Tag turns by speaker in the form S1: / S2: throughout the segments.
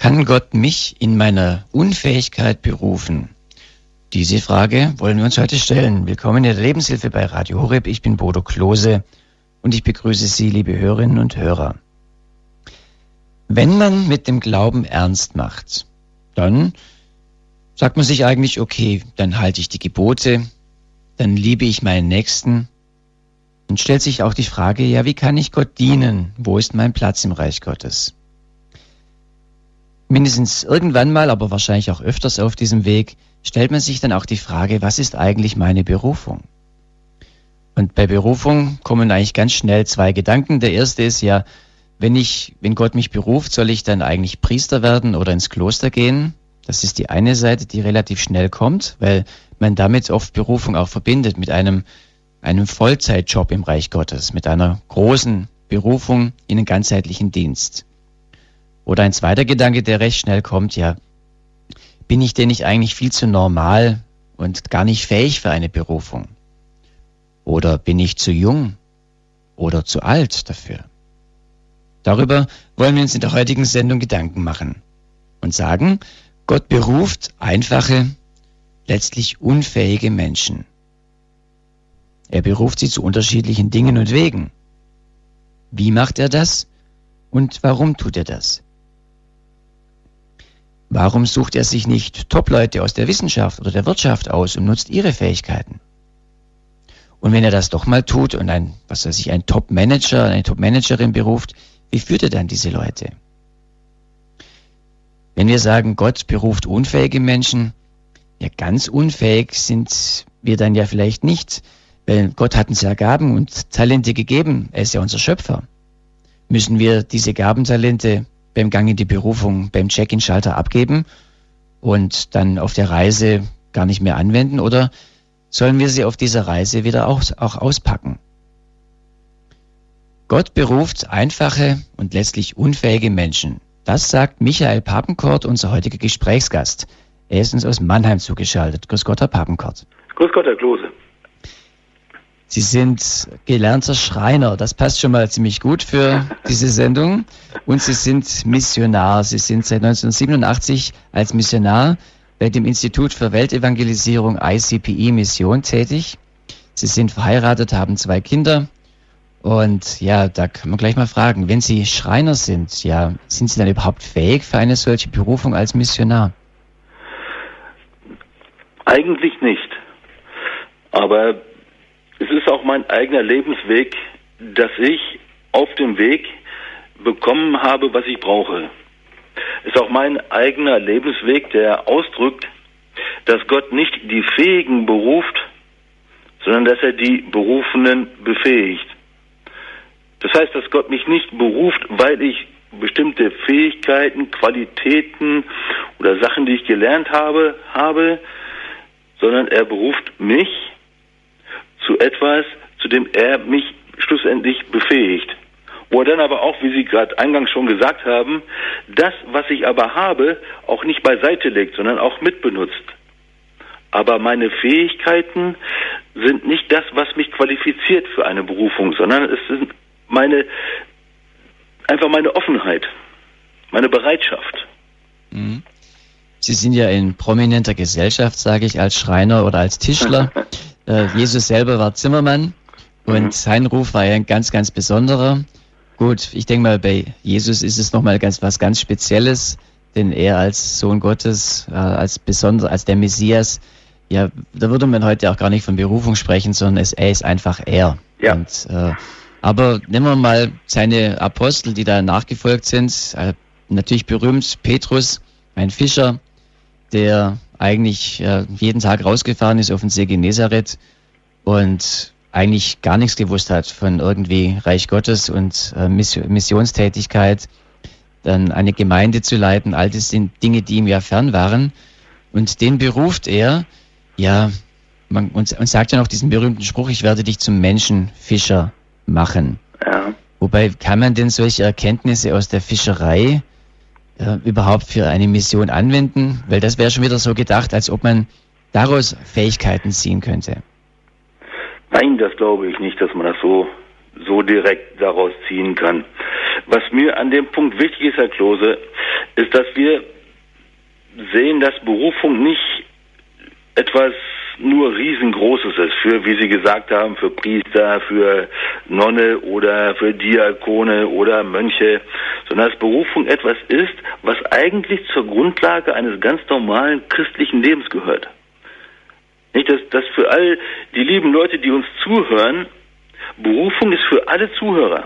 S1: Kann Gott mich in meiner Unfähigkeit berufen? Diese Frage wollen wir uns heute stellen. Willkommen in der Lebenshilfe bei Radio Horeb. Ich bin Bodo Klose und ich begrüße Sie, liebe Hörerinnen und Hörer. Wenn man mit dem Glauben ernst macht, dann sagt man sich eigentlich, okay, dann halte ich die Gebote, dann liebe ich meinen Nächsten und stellt sich auch die Frage, ja, wie kann ich Gott dienen? Wo ist mein Platz im Reich Gottes? Mindestens irgendwann mal, aber wahrscheinlich auch öfters auf diesem Weg, stellt man sich dann auch die Frage, was ist eigentlich meine Berufung? Und bei Berufung kommen eigentlich ganz schnell zwei Gedanken. Der erste ist ja, wenn Gott mich beruft, soll ich dann eigentlich Priester werden oder ins Kloster gehen? Das ist die eine Seite, die relativ schnell kommt, weil man damit oft Berufung auch verbindet mit einem Vollzeitjob im Reich Gottes, mit einer großen Berufung in den ganzheitlichen Dienst. Oder ein zweiter Gedanke, der recht schnell kommt, ja, bin ich denn nicht eigentlich viel zu normal und gar nicht fähig für eine Berufung? Oder bin ich zu jung oder zu alt dafür? Darüber wollen wir uns in der heutigen Sendung Gedanken machen und sagen, Gott beruft einfache, letztlich unfähige Menschen. Er beruft sie zu unterschiedlichen Dingen und Wegen. Wie macht er das und warum tut er das? Warum sucht er sich nicht Top-Leute aus der Wissenschaft oder der Wirtschaft aus und nutzt ihre Fähigkeiten? Und wenn er das doch mal tut und ein Top-Manager, eine Top-Managerin beruft, wie führt er dann diese Leute? Wenn wir sagen, Gott beruft unfähige Menschen, ja, ganz unfähig sind wir dann ja vielleicht nicht, weil Gott hat uns ja Gaben und Talente gegeben, er ist ja unser Schöpfer. Müssen wir diese Gabentalente beim Gang in die Berufung, beim Check-in-Schalter abgeben und dann auf der Reise gar nicht mehr anwenden, oder sollen wir sie auf dieser Reise wieder auch auspacken? Gott beruft einfache und letztlich unfähige Menschen. Das sagt Michael Papenkort, unser heutiger Gesprächsgast. Er ist uns aus Mannheim zugeschaltet. Grüß Gott, Herr Papenkort.
S2: Grüß Gott, Herr Klose.
S1: Sie sind gelernter Schreiner. Das passt schon mal ziemlich gut für diese Sendung. Und Sie sind Missionar. Sie sind seit 1987 als Missionar bei dem Institut für Weltevangelisierung ICPI Mission tätig. Sie sind verheiratet, haben 2 Kinder. Und ja, da kann man gleich mal fragen, wenn Sie Schreiner sind, ja, sind Sie dann überhaupt fähig für eine solche Berufung als Missionar?
S2: Eigentlich nicht. Aber es ist auch mein eigener Lebensweg, dass ich auf dem Weg bekommen habe, was ich brauche. Es ist auch mein eigener Lebensweg, der ausdrückt, dass Gott nicht die Fähigen beruft, sondern dass er die Berufenen befähigt. Das heißt, dass Gott mich nicht beruft, weil ich bestimmte Fähigkeiten, Qualitäten oder Sachen, die ich gelernt habe, sondern er beruft mich zu etwas, zu dem er mich schlussendlich befähigt. Wo er dann aber auch, wie Sie gerade eingangs schon gesagt haben, das, was ich aber habe, auch nicht beiseite legt, sondern auch mitbenutzt. Aber meine Fähigkeiten sind nicht das, was mich qualifiziert für eine Berufung, sondern es sind einfach meine Offenheit, meine Bereitschaft.
S1: Mhm. Sie sind ja in prominenter Gesellschaft, sage ich, als Schreiner oder als Tischler. Jesus selber war Zimmermann und sein Ruf war ja ein ganz, ganz besonderer. Gut, ich denke mal, bei Jesus ist es nochmal was ganz Spezielles, denn er als Sohn Gottes, als der Messias, ja, da würde man heute auch gar nicht von Berufung sprechen, sondern er ist einfach er.
S2: Ja.
S1: Und, aber nehmen wir mal seine Apostel, die da nachgefolgt sind, natürlich berühmt, Petrus, ein Fischer, der eigentlich jeden Tag rausgefahren ist auf den See Genezareth und eigentlich gar nichts gewusst hat von irgendwie Reich Gottes und Missionstätigkeit, dann eine Gemeinde zu leiten. All das sind Dinge, die ihm ja fern waren. Und den beruft er, ja, und sagt ja noch diesen berühmten Spruch, ich werde dich zum Menschenfischer machen.
S2: Ja.
S1: Wobei kann man denn solche Erkenntnisse aus der Fischerei überhaupt für eine Mission anwenden? Weil das wäre schon wieder so gedacht, als ob man daraus Fähigkeiten ziehen könnte.
S2: Nein, das glaube ich nicht, dass man das so direkt daraus ziehen kann. Was mir an dem Punkt wichtig ist, Herr Klose, ist, dass wir sehen, dass Berufung nicht etwas nur Riesengroßes ist, für, wie Sie gesagt haben, für Priester, für Nonne oder für Diakone oder Mönche, sondern dass Berufung etwas ist, was eigentlich zur Grundlage eines ganz normalen christlichen Lebens gehört. Nicht, dass für all die lieben Leute, die uns zuhören, Berufung ist für alle Zuhörer.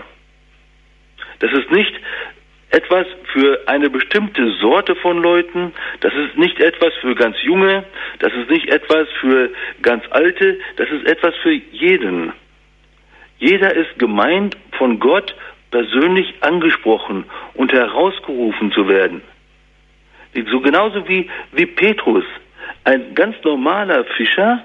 S2: Das ist nicht etwas für eine bestimmte Sorte von Leuten, das ist nicht etwas für ganz Junge, das ist nicht etwas für ganz Alte, das ist etwas für jeden. Jeder ist gemeint, von Gott persönlich angesprochen und herausgerufen zu werden. So genauso wie Petrus, ein ganz normaler Fischer,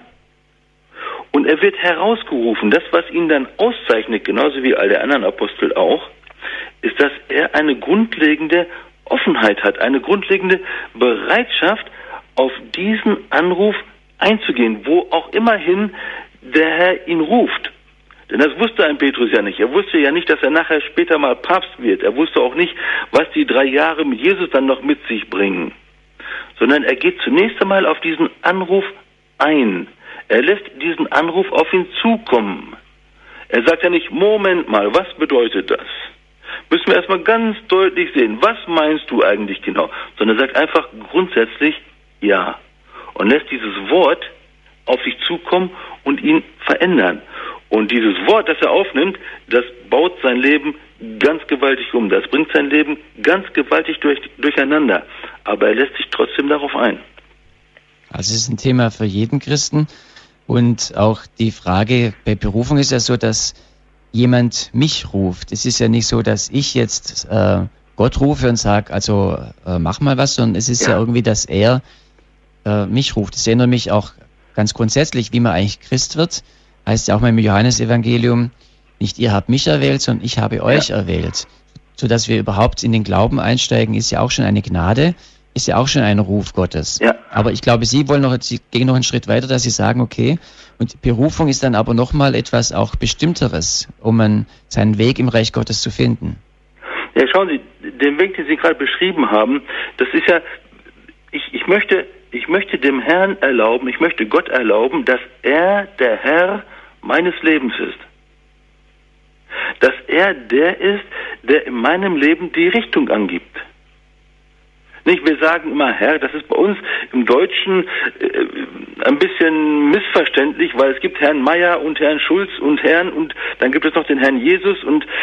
S2: und er wird herausgerufen. Das, was ihn dann auszeichnet, genauso wie all der anderen Apostel auch, ist, dass er eine grundlegende Offenheit hat, eine grundlegende Bereitschaft, auf diesen Anruf einzugehen, wo auch immerhin der Herr ihn ruft. Denn das wusste ein Petrus ja nicht. Er wusste ja nicht, dass er nachher später mal Papst wird. Er wusste auch nicht, was die 3 Jahre mit Jesus dann noch mit sich bringen. Sondern er geht zunächst einmal auf diesen Anruf ein. Er lässt diesen Anruf auf ihn zukommen. Er sagt ja nicht, Moment mal, was bedeutet das? Müssen wir erstmal ganz deutlich sehen, was meinst du eigentlich genau? Sondern er sagt einfach grundsätzlich ja. Und lässt dieses Wort auf sich zukommen und ihn verändern. Und dieses Wort, das er aufnimmt, das baut sein Leben ganz gewaltig um. Das bringt sein Leben ganz gewaltig durcheinander. Aber er lässt sich trotzdem darauf ein.
S1: Also es ist ein Thema für jeden Christen. Und auch die Frage bei Berufung ist ja so, dass jemand mich ruft. Es ist ja nicht so, dass ich jetzt Gott rufe und sage, also mach mal was, sondern es ist ja irgendwie, dass er mich ruft. Das erinnert mich auch ganz grundsätzlich, wie man eigentlich Christ wird. Heißt ja auch mal im Johannesevangelium, nicht ihr habt mich erwählt, sondern ich habe euch erwählt. Sodass wir überhaupt in den Glauben einsteigen, ist ja auch schon eine Gnade, ist ja auch schon ein Ruf Gottes. Ja. Aber ich glaube, Sie gehen noch einen Schritt weiter, dass Sie sagen, okay, und Berufung ist dann aber nochmal etwas auch Bestimmteres, um seinen Weg im Reich Gottes zu finden.
S2: Ja, schauen Sie, den Weg, den Sie gerade beschrieben haben, das ist ja, ich möchte dem Herrn erlauben, ich möchte Gott erlauben, dass er der Herr meines Lebens ist. Dass er der ist, der in meinem Leben die Richtung angibt. Nicht, wir sagen immer Herr, das ist bei uns im Deutschen ein bisschen missverständlich, weil es gibt Herrn Meier und Herrn Schulz und Herrn und dann gibt es noch den Herrn Jesus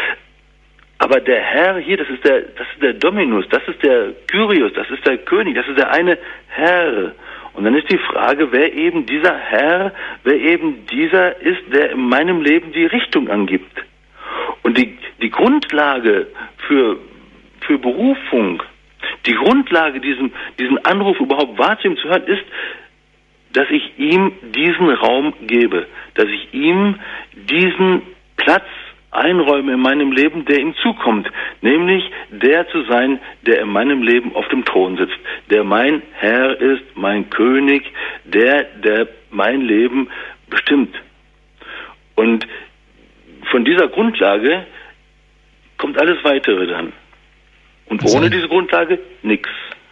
S2: aber der Herr hier, das ist der Dominus, das ist der Kyrios, das ist der König, das ist der eine Herr. Und dann ist die Frage, wer eben dieser Herr, wer eben dieser ist, der in meinem Leben die Richtung angibt. Und die Grundlage für Berufung, die Grundlage, diesen Anruf überhaupt wahrzunehmen zu hören, ist, dass ich ihm diesen Raum gebe, dass ich ihm diesen Platz einräume in meinem Leben, der ihm zukommt, nämlich der zu sein, der in meinem Leben auf dem Thron sitzt, der mein Herr ist, mein König, der mein Leben bestimmt. Und von dieser Grundlage kommt alles Weitere dann. Und ohne diese Grundlage nichts.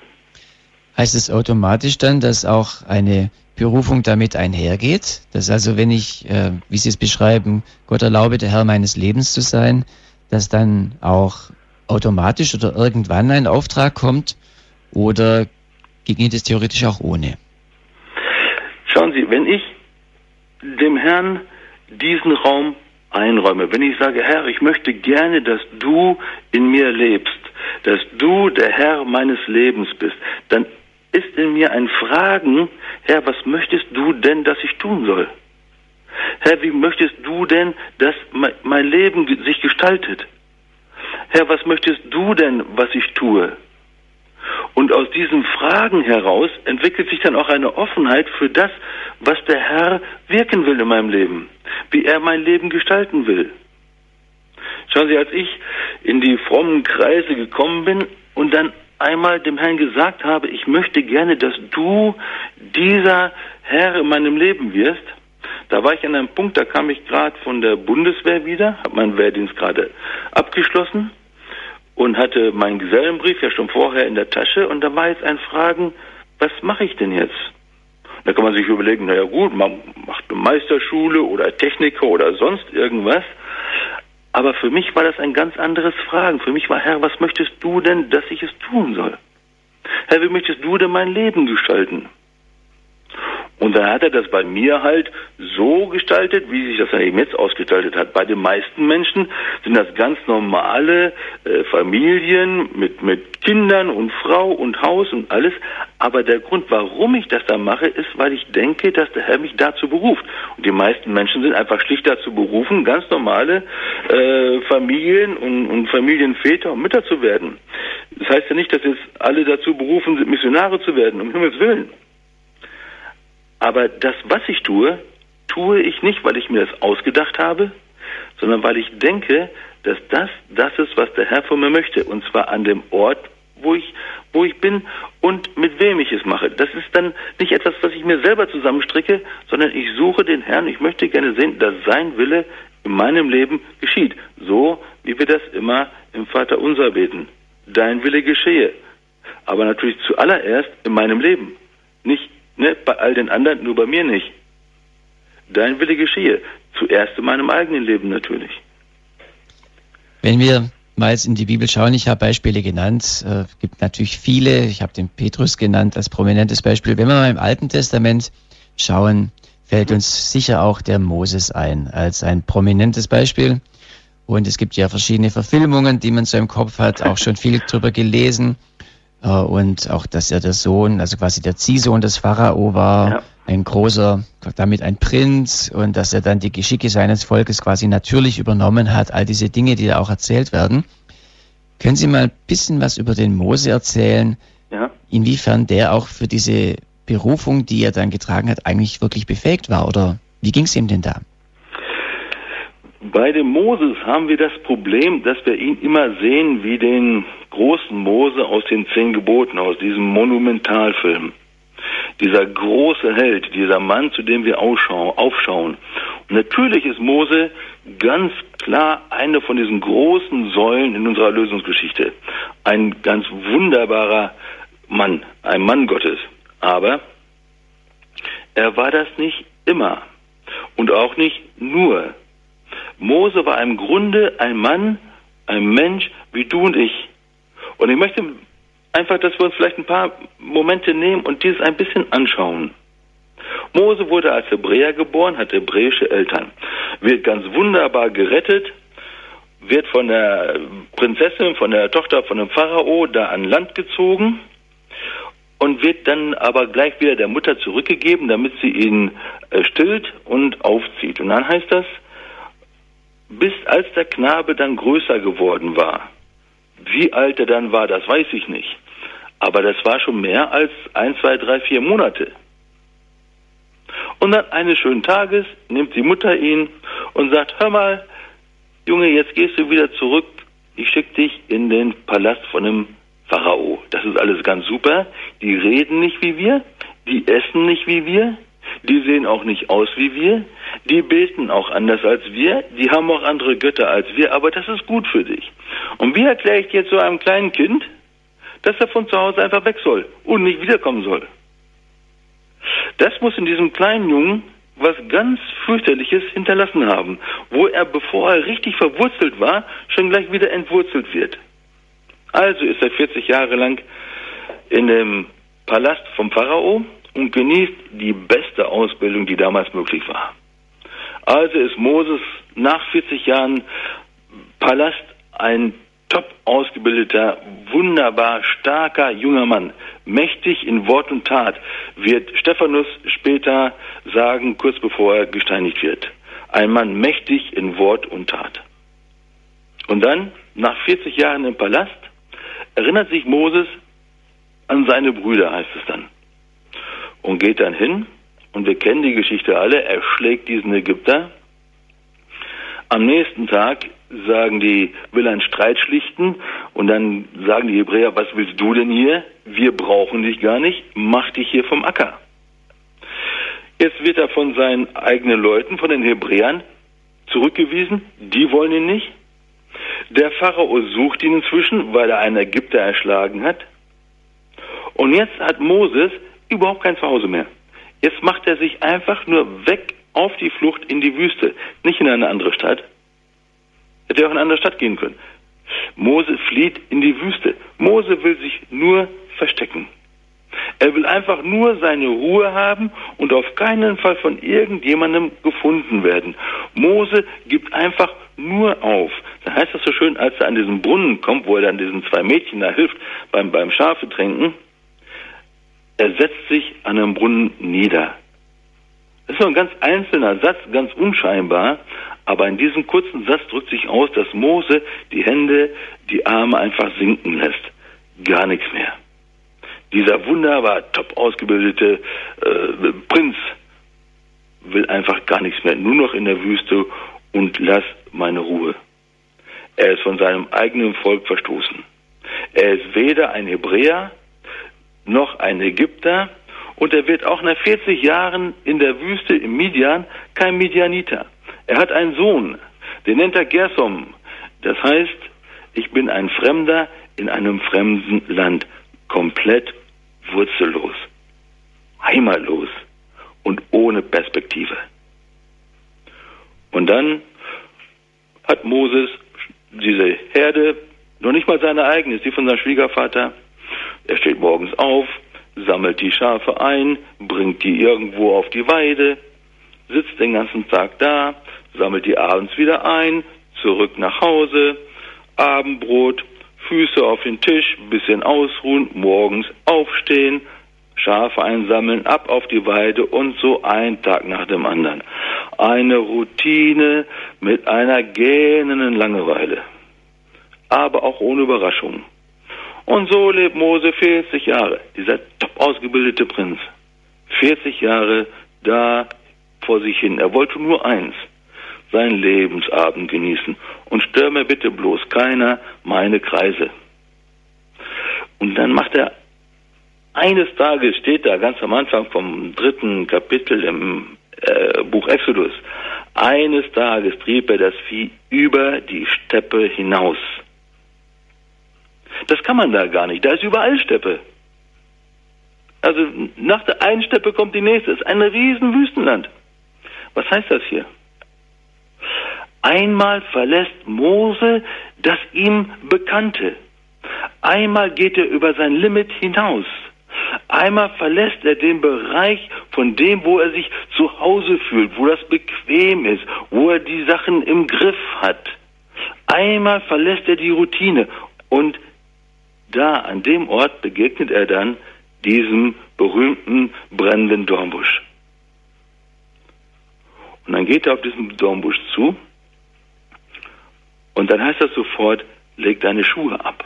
S1: Heißt es automatisch dann, dass auch eine Berufung damit einhergeht? Dass also, wenn ich, wie Sie es beschreiben, Gott erlaube, der Herr meines Lebens zu sein, dass dann auch automatisch oder irgendwann ein Auftrag kommt? Oder ginge das theoretisch auch ohne?
S2: Schauen Sie, wenn ich dem Herrn diesen Raum einräume, wenn ich sage, Herr, ich möchte gerne, dass du in mir lebst, dass du der Herr meines Lebens bist, dann ist in mir ein Fragen, Herr, was möchtest du denn, dass ich tun soll? Herr, wie möchtest du denn, dass mein Leben sich gestaltet? Herr, was möchtest du denn, was ich tue? Und aus diesen Fragen heraus entwickelt sich dann auch eine Offenheit für das, was der Herr wirken will in meinem Leben, wie er mein Leben gestalten will. Schauen Sie, als ich in die frommen Kreise gekommen bin und dann einmal dem Herrn gesagt habe, ich möchte gerne, dass du dieser Herr in meinem Leben wirst, da war ich an einem Punkt, da kam ich gerade von der Bundeswehr wieder, habe meinen Wehrdienst gerade abgeschlossen und hatte meinen Gesellenbrief ja schon vorher in der Tasche und da war jetzt ein Fragen, was mache ich denn jetzt? Da kann man sich überlegen, naja gut, man macht eine Meisterschule oder Techniker oder sonst irgendwas. Aber für mich war das ein ganz anderes Fragen. Für mich war, Herr, was möchtest du denn, dass ich es tun soll? Herr, wie möchtest du denn mein Leben gestalten? Und dann hat er das bei mir halt so gestaltet, wie sich das dann eben jetzt ausgestaltet hat. Bei den meisten Menschen sind das ganz normale Familien mit Kindern und Frau und Haus und alles. Aber der Grund, warum ich das dann mache, ist, weil ich denke, dass der Herr mich dazu beruft. Und die meisten Menschen sind einfach schlicht dazu berufen, ganz normale Familien und Familienväter und Mütter zu werden. Das heißt ja nicht, dass jetzt alle dazu berufen sind, Missionare zu werden, um Himmels Willen. Aber das, was ich tue ich nicht, weil ich mir das ausgedacht habe, sondern weil ich denke, dass das ist, was der Herr von mir möchte. Und zwar an dem Ort, wo ich bin und mit wem ich es mache. Das ist dann nicht etwas, was ich mir selber zusammenstricke, sondern ich suche den Herrn. Ich möchte gerne sehen, dass sein Wille in meinem Leben geschieht. So, wie wir das immer im Vaterunser beten. Dein Wille geschehe. Aber natürlich zuallererst in meinem Leben. Nicht bei all den anderen, nur bei mir nicht. Dein Wille geschehe. Zuerst in meinem eigenen Leben natürlich.
S1: Wenn wir mal jetzt in die Bibel schauen, ich habe Beispiele genannt, es gibt natürlich viele, ich habe den Petrus genannt als prominentes Beispiel. Wenn wir mal im Alten Testament schauen, fällt uns sicher auch der Moses ein, als ein prominentes Beispiel. Und es gibt ja verschiedene Verfilmungen, die man so im Kopf hat, auch schon viel drüber gelesen. Und auch, dass er der Sohn, also quasi der Ziehsohn des Pharao war, ja. Ein großer, damit ein Prinz, und dass er dann die Geschicke seines Volkes quasi natürlich übernommen hat, all diese Dinge, die da auch erzählt werden. Können Sie mal ein bisschen was über den Mose erzählen, ja. Inwiefern der auch für diese Berufung, die er dann getragen hat, eigentlich wirklich befähigt war, oder wie ging es ihm denn da?
S2: Bei dem Moses haben wir das Problem, dass wir ihn immer sehen wie den großen Mose aus den 10 Geboten, aus diesem Monumentalfilm. Dieser große Held, dieser Mann, zu dem wir aufschauen. Und natürlich ist Mose ganz klar eine von diesen großen Säulen in unserer Erlösungsgeschichte. Ein ganz wunderbarer Mann, ein Mann Gottes. Aber er war das nicht immer und auch nicht nur. Mose war im Grunde ein Mann, ein Mensch wie du und ich. Und ich möchte einfach, dass wir uns vielleicht ein paar Momente nehmen und dieses ein bisschen anschauen. Mose wurde als Hebräer geboren, hat hebräische Eltern, wird ganz wunderbar gerettet, wird von der Prinzessin, von der Tochter von dem Pharao da an Land gezogen und wird dann aber gleich wieder der Mutter zurückgegeben, damit sie ihn stillt und aufzieht. Und dann heißt das, bis als der Knabe dann größer geworden war. Wie alt er dann war, das weiß ich nicht. Aber das war schon mehr als 1, 2, 3, 4 Monate. Und dann eines schönen Tages nimmt die Mutter ihn und sagt, hör mal, Junge, jetzt gehst du wieder zurück. Ich schicke dich in den Palast von dem Pharao. Das ist alles ganz super. Die reden nicht wie wir, die essen nicht wie wir, die sehen auch nicht aus wie wir, die beten auch anders als wir, die haben auch andere Götter als wir, aber das ist gut für dich. Und wie erkläre ich jetzt so einem kleinen Kind, dass er von zu Hause einfach weg soll und nicht wiederkommen soll? Das muss in diesem kleinen Jungen was ganz fürchterliches hinterlassen haben, wo er, bevor er richtig verwurzelt war, schon gleich wieder entwurzelt wird. Also ist er 40 Jahre lang in dem Palast vom Pharao und genießt die beste Ausbildung, die damals möglich war. Also ist Moses nach 40 Jahren Palast ein top ausgebildeter, wunderbar starker junger Mann, mächtig in Wort und Tat, wird Stephanus später sagen, kurz bevor er gesteinigt wird. Ein Mann mächtig in Wort und Tat. Und dann, nach 40 Jahren im Palast, erinnert sich Moses an seine Brüder, heißt es dann. Und geht dann hin, und wir kennen die Geschichte alle, er schlägt diesen Ägypter. Am nächsten Tag will einen Streit schlichten, und dann sagen die Hebräer, was willst du denn hier? Wir brauchen dich gar nicht, mach dich hier vom Acker. Jetzt wird er von seinen eigenen Leuten, von den Hebräern, zurückgewiesen, die wollen ihn nicht. Der Pharao sucht ihn inzwischen, weil er einen Ägypter erschlagen hat. Und jetzt hat Moses überhaupt kein Zuhause mehr. Jetzt macht er sich einfach nur weg auf die Flucht in die Wüste, nicht in eine andere Stadt. Hätte er auch in eine andere Stadt gehen können. Mose flieht in die Wüste. Mose will sich nur verstecken. Er will einfach nur seine Ruhe haben und auf keinen Fall von irgendjemandem gefunden werden. Mose gibt einfach nur auf. Da heißt das so schön, als er an diesen Brunnen kommt, wo er dann diesen 2 Mädchen da hilft beim Schafe trinken. Er setzt sich an einem Brunnen nieder. Das ist nur ein ganz einzelner Satz, ganz unscheinbar, aber in diesem kurzen Satz drückt sich aus, dass Mose die Hände, die Arme einfach sinken lässt. Gar nichts mehr. Dieser wunderbar top ausgebildete Prinz will einfach gar nichts mehr, nur noch in der Wüste und lass meine Ruhe. Er ist von seinem eigenen Volk verstoßen. Er ist weder ein Hebräer noch ein Ägypter und er wird auch nach 40 Jahren in der Wüste im Midian kein Midianiter. Er hat einen Sohn, den nennt er Gersom. Das heißt, ich bin ein Fremder in einem fremden Land, komplett wurzellos, heimatlos und ohne Perspektive. Und dann hat Moses diese Herde, noch nicht mal seine eigene, ist die von seinem Schwiegervater. Er steht morgens auf, sammelt die Schafe ein, bringt die irgendwo auf die Weide, sitzt den ganzen Tag da, sammelt die abends wieder ein, zurück nach Hause, Abendbrot, Füße auf den Tisch, bisschen ausruhen, morgens aufstehen, Schafe einsammeln, ab auf die Weide und so ein Tag nach dem anderen. Eine Routine mit einer gähnenden Langeweile, aber auch ohne Überraschung. Und so lebt Mose 40 Jahre, dieser top ausgebildete Prinz. 40 Jahre da vor sich hin. Er wollte nur eins, seinen Lebensabend genießen. Und stör mir bitte bloß keiner meine Kreise. Und dann macht er, eines Tages steht da ganz am Anfang vom 3. Kapitel im Buch Exodus, eines Tages trieb er das Vieh über die Steppe hinaus. Das kann man da gar nicht, da ist überall Steppe. Also nach der einen Steppe kommt die nächste, es ist ein riesen Wüstenland. Was heißt das hier? Einmal verlässt Mose das ihm Bekannte. Einmal geht er über sein Limit hinaus. Einmal verlässt er den Bereich von dem, wo er sich zu Hause fühlt, wo das bequem ist, wo er die Sachen im Griff hat. Einmal verlässt er die Routine und da an dem Ort begegnet er dann diesem berühmten brennenden Dornbusch. Und dann geht er auf diesen Dornbusch zu und dann heißt das sofort, leg deine Schuhe ab.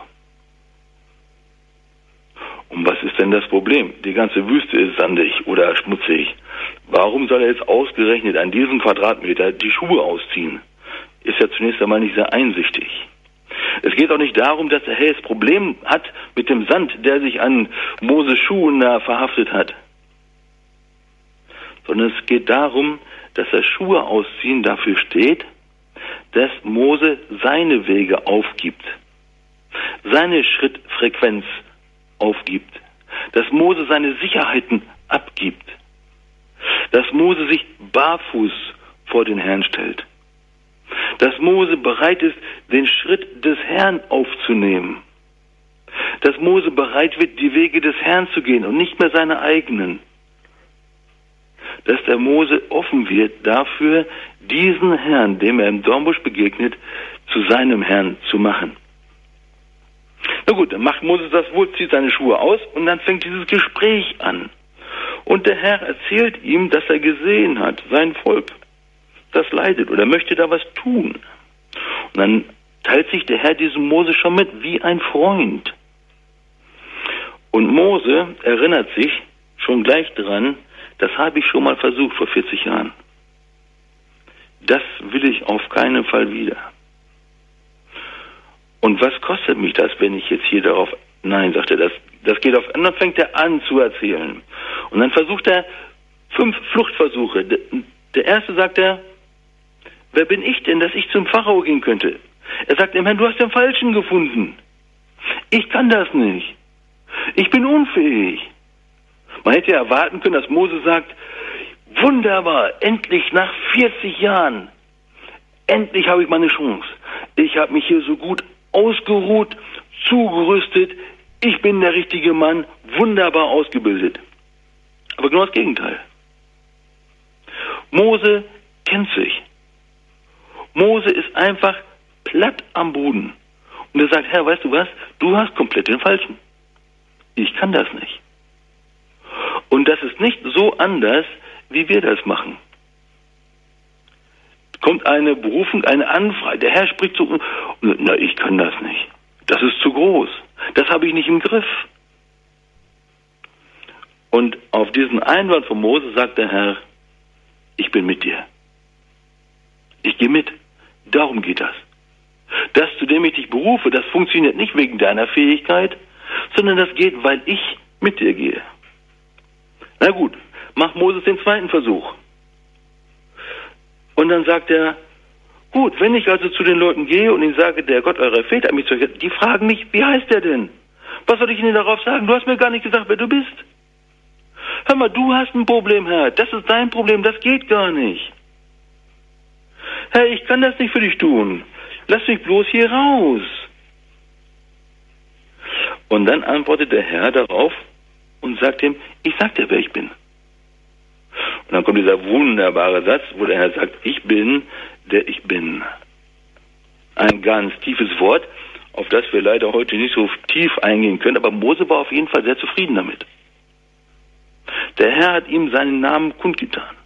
S2: Und was ist denn das Problem? Die ganze Wüste ist sandig oder schmutzig. Warum soll er jetzt ausgerechnet an diesem Quadratmeter die Schuhe ausziehen? Ist ja zunächst einmal nicht sehr einsichtig. Es geht auch nicht darum, dass er das Problem hat mit dem Sand, der sich an Moses Schuhen da verhaftet hat. Sondern es geht darum, dass das Schuhe ausziehen dafür steht, dass Mose seine Wege aufgibt, seine Schrittfrequenz aufgibt, dass Mose seine Sicherheiten abgibt, dass Mose sich barfuß vor den Herrn stellt, dass Mose bereit ist, den Schritt des Herrn aufzunehmen, dass Mose bereit wird, die Wege des Herrn zu gehen und nicht mehr seine eigenen, dass der Mose offen wird dafür, diesen Herrn, dem er im Dornbusch begegnet, zu seinem Herrn zu machen. Na gut, dann macht Moses das wohl, zieht seine Schuhe aus und dann fängt dieses Gespräch an. Und der Herr erzählt ihm, dass er gesehen hat, sein Volk, das leidet oder möchte da was tun. Und dann teilt sich der Herr diesem Mose schon mit wie ein Freund. Und Mose erinnert sich schon gleich dran, das habe ich schon mal versucht vor 40 Jahren. Das will ich auf keinen Fall wieder. Und was kostet mich das, wenn ich jetzt hier darauf, nein, sagt er, das geht auf, und dann fängt er an zu erzählen. Und dann versucht er 5 Fluchtversuche. Der erste sagt er, wer bin ich denn, dass ich zum Pharao gehen könnte? Er sagt dem Herrn, du hast den Falschen gefunden. Ich kann das nicht. Ich bin unfähig. Man hätte ja erwarten können, dass Mose sagt, wunderbar, endlich nach 40 Jahren, endlich habe ich meine Chance. Ich habe mich hier so gut ausgeruht, zugerüstet, ich bin der richtige Mann, wunderbar ausgebildet. Aber genau das Gegenteil. Mose kennt sich. Mose ist einfach platt am Boden. Und er sagt, Herr, weißt du was? Du hast komplett den Falschen. Ich kann das nicht. Und das ist nicht so anders, wie wir das machen. Kommt eine Berufung, eine Anfrage. Der Herr spricht so, na, ich kann das nicht. Das ist zu groß. Das habe ich nicht im Griff. Und auf diesen Einwand von Mose sagt der Herr, ich bin mit dir. Ich gehe mit. Darum geht das. Das, zu dem ich dich berufe, das funktioniert nicht wegen deiner Fähigkeit, sondern das geht, weil ich mit dir gehe. Na gut, macht Moses den zweiten Versuch. Und dann sagt er, gut, wenn ich also zu den Leuten gehe und ihnen sage, der Gott eurer Väter hat mich zurück, die fragen mich, wie heißt der denn? Was soll ich ihnen darauf sagen? Du hast mir gar nicht gesagt, wer du bist. Hör mal, du hast ein Problem, Herr. Das ist dein Problem, das geht gar nicht. Herr, ich kann das nicht für dich tun. Lass mich bloß hier raus. Und dann antwortet der Herr darauf und sagt ihm, ich sag dir, wer ich bin. Und dann kommt dieser wunderbare Satz, wo der Herr sagt, ich bin, der ich bin. Ein ganz tiefes Wort, auf das wir leider heute nicht so tief eingehen können, aber Mose war auf jeden Fall sehr zufrieden damit. Der Herr hat ihm seinen Namen kundgetan.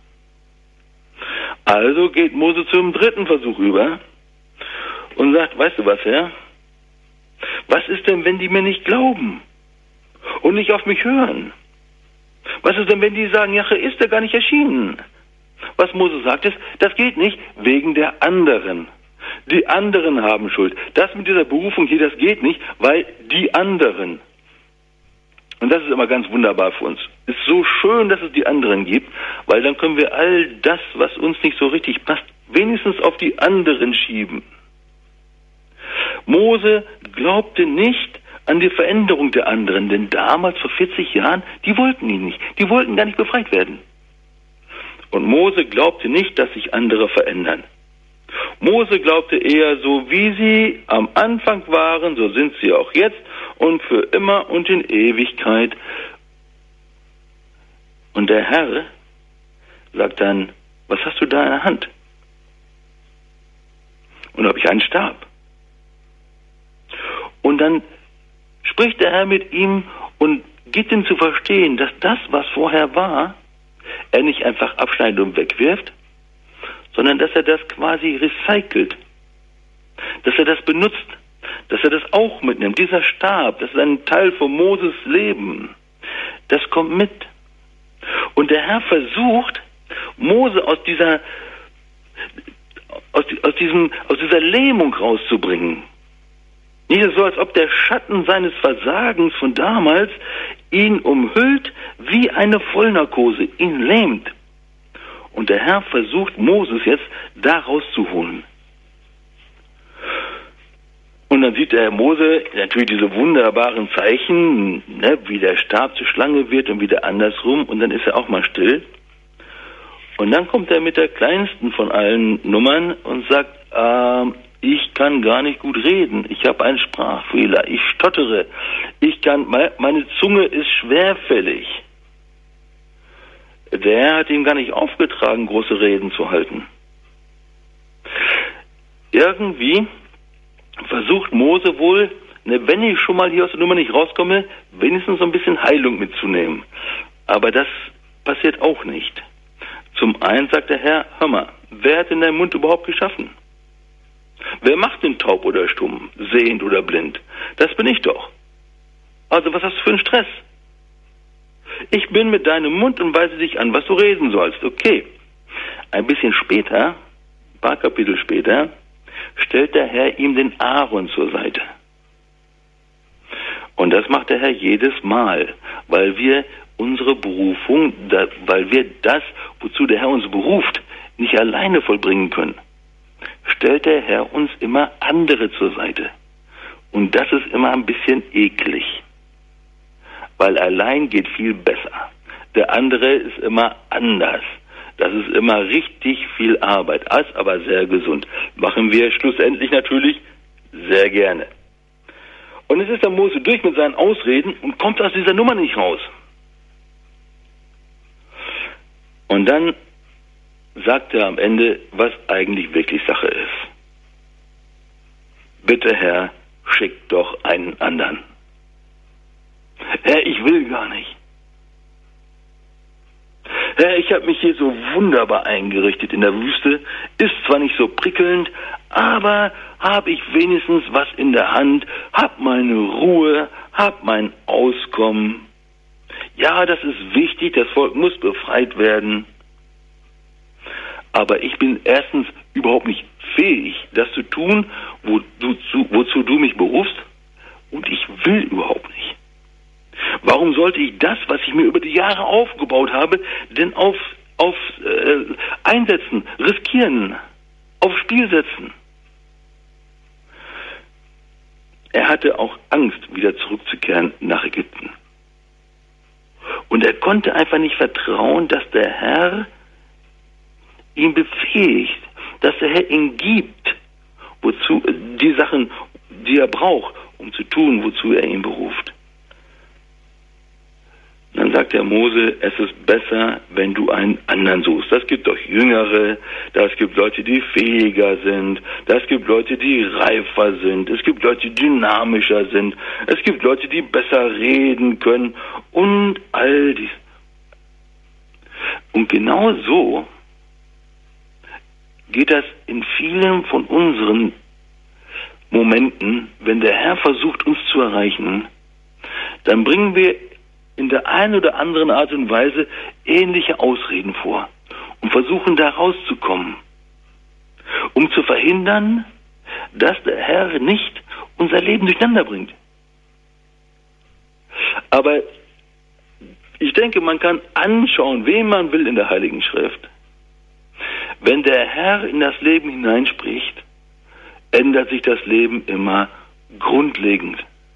S2: Also geht Mose zum dritten Versuch über und sagt, weißt du was, Herr? Was ist denn, wenn die mir nicht glauben und nicht auf mich hören? Was ist denn, wenn die sagen, ja, ist er gar nicht erschienen? Was Mose sagt ist, das geht nicht wegen der anderen. Die anderen haben Schuld. Das mit dieser Berufung hier, das geht nicht, weil die anderen. Und das ist immer ganz wunderbar für uns. Es ist so schön, dass es die anderen gibt, weil dann können wir all das, was uns nicht so richtig passt, wenigstens auf die anderen schieben. Mose glaubte nicht an die Veränderung der anderen, denn damals, vor 40 Jahren, die wollten ihn nicht. Die wollten gar nicht befreit werden. Und Mose glaubte nicht, dass sich andere verändern. Mose glaubte eher, so wie sie am Anfang waren, so sind sie auch jetzt und für immer und in Ewigkeit. Und der Herr sagt dann, was hast du da in der Hand? Und da habe ich einen Stab. Und dann spricht der Herr mit ihm und gibt ihm zu verstehen, dass das, was vorher war, er nicht einfach abschneidet und wegwirft, sondern dass er das quasi recycelt, dass er das benutzt, dass er das auch mitnimmt. Dieser Stab, das ist ein Teil von Moses Leben, das kommt mit. Und der Herr versucht, Mose aus dieser Lähmung rauszubringen. Nicht so, als ob der Schatten seines Versagens von damals ihn umhüllt wie eine Vollnarkose, ihn lähmt. Und der Herr versucht, Moses jetzt da rauszuholen. Und dann sieht der Mose natürlich diese wunderbaren Zeichen, ne, wie der Stab zur Schlange wird und wieder andersrum. Und dann ist er auch mal still. Und dann kommt er mit der kleinsten von allen Nummern und sagt, ich kann gar nicht gut reden. Ich habe einen Sprachfehler. Ich stottere. Meine Zunge ist schwerfällig. Der Herr hat ihm gar nicht aufgetragen, große Reden zu halten. Irgendwie versucht Mose wohl, wenn ich schon mal hier aus der Nummer nicht rauskomme, wenigstens so ein bisschen Heilung mitzunehmen. Aber das passiert auch nicht. Zum einen sagt der Herr, hör mal, wer hat denn deinen Mund überhaupt geschaffen? Wer macht denn taub oder stumm, sehend oder blind? Das bin ich doch. Also was hast du für einen Stress? Ich bin mit deinem Mund und weise dich an, was du reden sollst. Okay. Ein bisschen später, ein paar Kapitel später, stellt der Herr ihm den Aaron zur Seite. Und das macht der Herr jedes Mal, weil wir unsere Berufung, weil wir das, wozu der Herr uns beruft, nicht alleine vollbringen können. stellt der Herr uns immer andere zur Seite. Und das ist immer ein bisschen eklig. Weil allein geht viel besser. Der andere ist immer anders. Das ist immer richtig viel Arbeit, ist aber sehr gesund. Machen wir schlussendlich natürlich sehr gerne. Und es ist der Mose durch mit seinen Ausreden und kommt aus dieser Nummer nicht raus. Und dann sagt er am Ende, was eigentlich wirklich Sache ist. Bitte, Herr, schick doch einen anderen. Herr, ich will gar nicht. Herr, ich habe mich hier so wunderbar eingerichtet in der Wüste. Ist zwar nicht so prickelnd, aber habe ich wenigstens was in der Hand, hab meine Ruhe, hab mein Auskommen. Ja, das ist wichtig, das Volk muss befreit werden. Aber ich bin erstens überhaupt nicht fähig, das zu tun, wozu du mich berufst. Und ich will überhaupt nicht. Warum sollte ich das, was ich mir über die Jahre aufgebaut habe, denn einsetzen, riskieren, aufs Spiel setzen? Er hatte auch Angst, wieder zurückzukehren nach Ägypten. Und er konnte einfach nicht vertrauen, dass der Herr ihn befähigt, dass der Herr ihn gibt, wozu die Sachen, die er braucht, um zu tun, wozu er ihn beruft. Dann sagt der Mose, es ist besser, wenn du einen anderen suchst. Das gibt doch Jüngere, das gibt Leute, die fähiger sind, das gibt Leute, die reifer sind, es gibt Leute, die dynamischer sind, es gibt Leute, die besser reden können und all dies. Und genau so geht das in vielen von unseren Momenten, wenn der Herr versucht, uns zu erreichen, dann bringen wir in der einen oder anderen Art und Weise ähnliche Ausreden vor und versuchen da rauszukommen, um zu verhindern, dass der Herr nicht unser Leben durcheinander bringt. Aber ich denke, man kann anschauen, wen man will in der Heiligen Schrift. Wenn der Herr in das Leben hineinspricht, ändert sich das Leben immer grundlegend.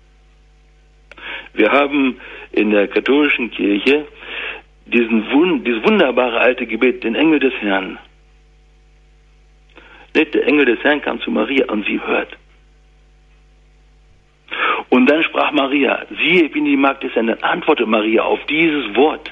S2: Wir haben in der katholischen Kirche dieses wunderbare alte Gebet, den Engel des Herrn. Der Engel des Herrn kam zu Maria und sie hört. Und dann sprach Maria, siehe, ich bin die Magd des Herrn. Dann antwortet Maria auf dieses Wort.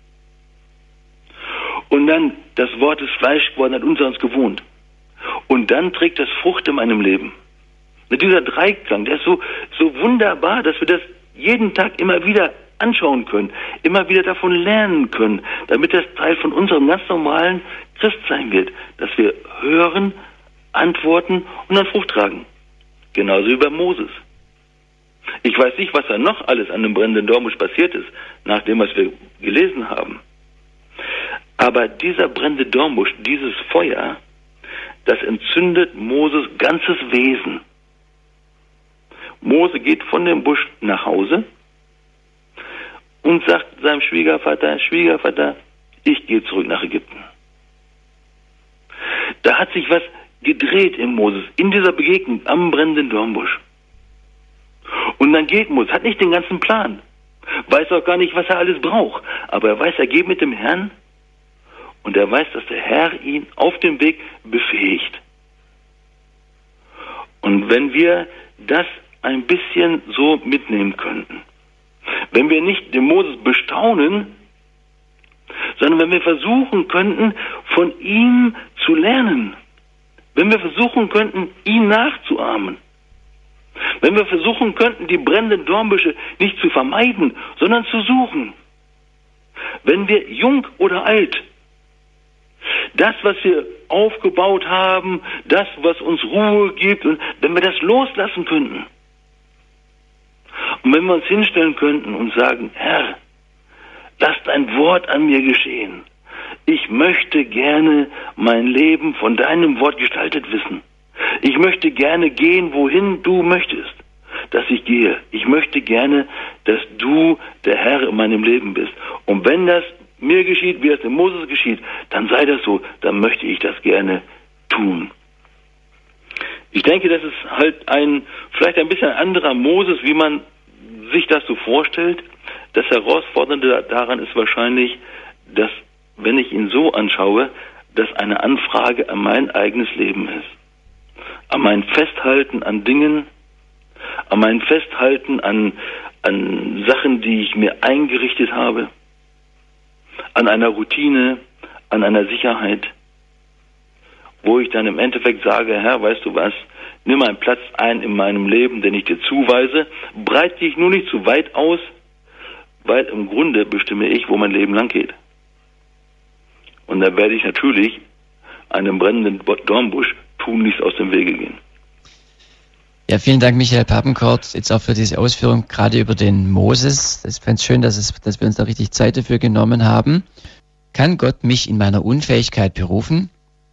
S2: Und dann, das Wort ist Fleisch geworden, hat unter uns gewohnt. Und dann trägt das Frucht in meinem Leben. Mit dieser Dreiklang, der ist so wunderbar, dass wir das jeden Tag immer wieder anschauen können, immer wieder davon lernen können, damit das Teil von unserem ganz normalen Christsein wird, dass wir hören, antworten und dann Frucht tragen. Genauso wie bei Moses. Ich weiß nicht, was da noch alles an dem brennenden Dornbusch passiert ist, nach dem, was wir gelesen haben. Aber dieser brennende Dornbusch, dieses Feuer, das entzündet Moses ganzes Wesen. Mose geht von dem Busch nach Hause und sagt seinem Schwiegervater, ich gehe zurück nach Ägypten. Da hat sich was gedreht in Moses, in dieser Begegnung am brennenden Dornbusch. Und dann geht Moses, hat nicht den ganzen Plan, weiß auch gar nicht, was er alles braucht, aber er weiß, er geht mit dem Herrn und er weiß, dass der Herr ihn auf dem Weg befähigt. Und wenn wir das ein bisschen so mitnehmen könnten, wenn wir nicht den Moses bestaunen, sondern wenn wir versuchen könnten, von ihm zu lernen, wenn wir versuchen könnten, ihn nachzuahmen, wenn wir versuchen könnten, die brennenden Dornbüsche nicht zu vermeiden, sondern zu suchen, wenn wir jung oder alt, das, was wir aufgebaut haben, das, was uns Ruhe gibt, und wenn wir das loslassen könnten, und wenn wir uns hinstellen könnten und sagen, Herr, lass dein Wort an mir geschehen. Ich möchte gerne mein Leben von deinem Wort gestaltet wissen. Ich möchte gerne gehen, wohin du möchtest, dass ich gehe. Ich möchte gerne, dass du der Herr in meinem Leben bist. Und wenn das mir geschieht, wie es dem Moses geschieht, dann sei das so, dann möchte ich das gerne tun. Ich denke, das ist halt vielleicht ein bisschen ein anderer Moses, wie man sich das so vorstellt. Das Herausfordernde daran ist wahrscheinlich, dass, wenn ich ihn so anschaue, das eine Anfrage an mein eigenes Leben ist. An mein Festhalten an Dingen, an mein Festhalten an Sachen, die ich mir eingerichtet habe, an einer Routine, an einer Sicherheit, wo ich dann im Endeffekt sage, Herr, weißt du was, nimm einen Platz ein in meinem Leben, den ich dir zuweise, breite dich nur nicht zu weit aus, weil im Grunde bestimme ich, wo mein Leben lang geht. Und da werde ich natürlich einem brennenden Dornbusch tunlichst aus dem Wege gehen.
S1: Ja, vielen Dank, Michael Papenkort, jetzt auch für diese Ausführung, gerade über den Moses. Ich fand es schön, dass wir uns da richtig Zeit dafür genommen haben. Kann Gott mich in meiner Unfähigkeit berufen?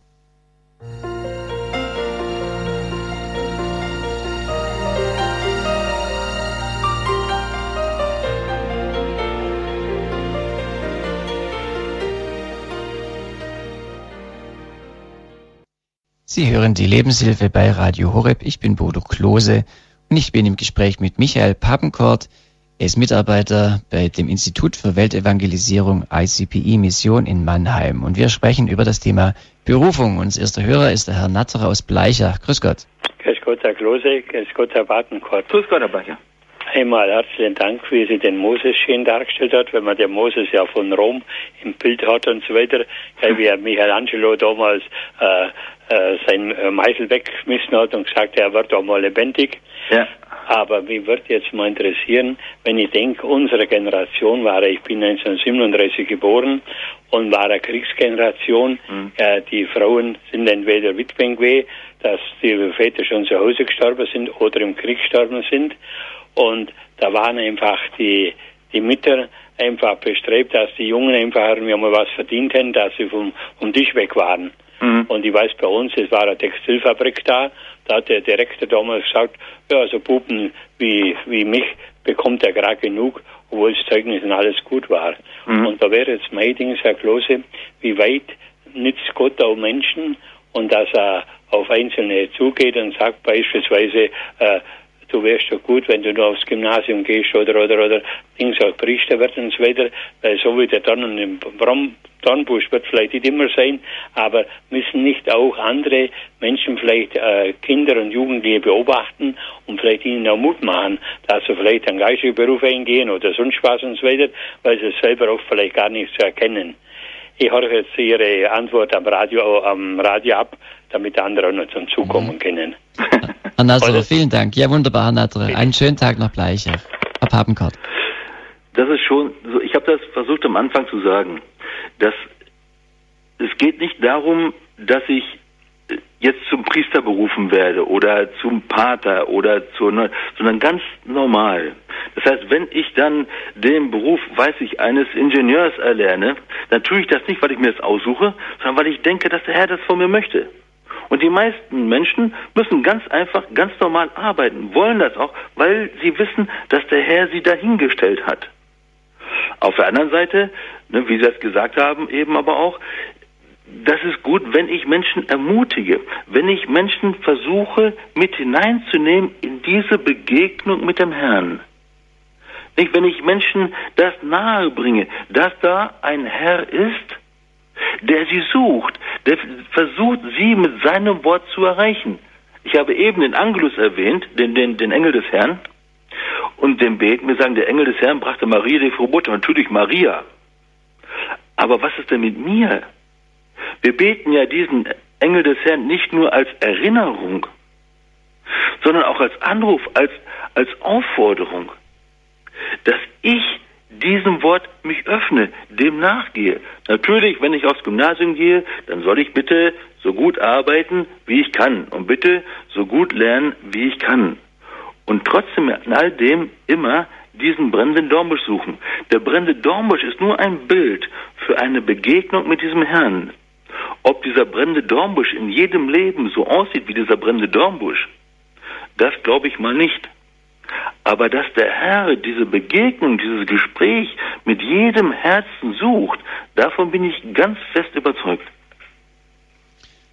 S1: Sie hören die Lebenshilfe bei Radio Horeb. Ich bin Bodo Klose und ich bin im Gespräch mit Michael Papenkort. Er ist Mitarbeiter bei dem Institut für Weltevangelisierung ICPI Mission in Mannheim. Und wir sprechen über das Thema Berufung. Unser erster Hörer ist der Herr Natterer aus Bleichach. Grüß Gott.
S3: Grüß Gott, Herr Klose. Grüß Gott, Herr Papenkort.
S2: Grüß Gott, Herr Bleichach.
S3: Einmal herzlichen Dank, wie Sie den Moses schön dargestellt hat, wenn man den Moses ja von Rom im Bild hat und so weiter, wie Michelangelo damals sein Meißel weggeschmissen hat und gesagt, er wird auch mal lebendig. Ja. Aber mich würde jetzt mal interessieren, wenn ich denke, unsere Generation ich bin 1937 geboren und war eine Kriegsgeneration. Die Frauen sind entweder Witwen gewesen, dass die Väter schon zu Hause gestorben sind oder im Krieg gestorben sind. Und da waren einfach die Mütter einfach bestrebt, dass die Jungen einfach irgendwie mal was verdient haben, dass sie vom Tisch weg waren. Und ich weiß, bei uns, es war eine Textilfabrik da hat der Direktor damals gesagt, ja, so Buben wie mich bekommt er gerade genug, obwohl das Zeugnis und alles gut war. Und da wäre jetzt mein Ding, Herr Klose, wie weit nützt Gott auch Menschen und dass er auf Einzelne zugeht und sagt beispielsweise, du wärst doch gut, wenn du nur aufs Gymnasium gehst oder Dings auch Priester wird und so weiter, weil so wie der Dornbusch wird vielleicht nicht immer sein, aber müssen nicht auch andere Menschen vielleicht Kinder und Jugendliche beobachten und vielleicht ihnen auch Mut machen, dass sie vielleicht einen geistigen Beruf eingehen oder sonst was und so weiter, weil sie es selber auch vielleicht gar nicht zu erkennen. Ich höre jetzt Ihre Antwort am Radio ab, damit andere auch noch zum Zukommen können.
S1: Herr Natterer, vielen Dank. Ja, wunderbar, Herr Natterer. Einen schönen Tag nach Bleichach. Herr Papenkort.
S2: Das ist schon so, ich habe das versucht am Anfang zu sagen, dass es geht nicht darum, dass ich jetzt zum Priester berufen werde oder zum Pater oder sondern ganz normal. Das heißt, wenn ich dann den Beruf, eines Ingenieurs erlerne, dann tue ich das nicht, weil ich mir das aussuche, sondern weil ich denke, dass der Herr das von mir möchte. Und die meisten Menschen müssen ganz einfach, ganz normal arbeiten, wollen das auch, weil sie wissen, dass der Herr sie dahingestellt hat. Auf der anderen Seite, wie Sie das gesagt haben, eben aber auch, das ist gut, wenn ich Menschen ermutige, wenn ich Menschen versuche, mit hineinzunehmen in diese Begegnung mit dem Herrn. Nicht, wenn ich Menschen das nahe bringe, dass da ein Herr ist, der sie sucht, der versucht, sie mit seinem Wort zu erreichen. Ich habe eben den Angelus erwähnt, den Engel des Herrn, und den Beten. Wir sagen, der Engel des Herrn brachte Maria die Verbote, natürlich Maria. Aber was ist denn mit mir? Wir beten ja diesen Engel des Herrn nicht nur als Erinnerung, sondern auch als Anruf, als Aufforderung, dass ich diesem Wort mich öffne, dem nachgehe. Natürlich, wenn ich aufs Gymnasium gehe, dann soll ich bitte so gut arbeiten, wie ich kann und bitte so gut lernen, wie ich kann. Und trotzdem in all dem immer diesen brennenden Dornbusch suchen. Der brennende Dornbusch ist nur ein Bild für eine Begegnung mit diesem Herrn. Ob dieser brennende Dornbusch in jedem Leben so aussieht wie dieser brennende Dornbusch, das glaube ich mal nicht. Aber dass der Herr diese Begegnung, dieses Gespräch mit jedem Herzen sucht, davon bin ich ganz fest überzeugt.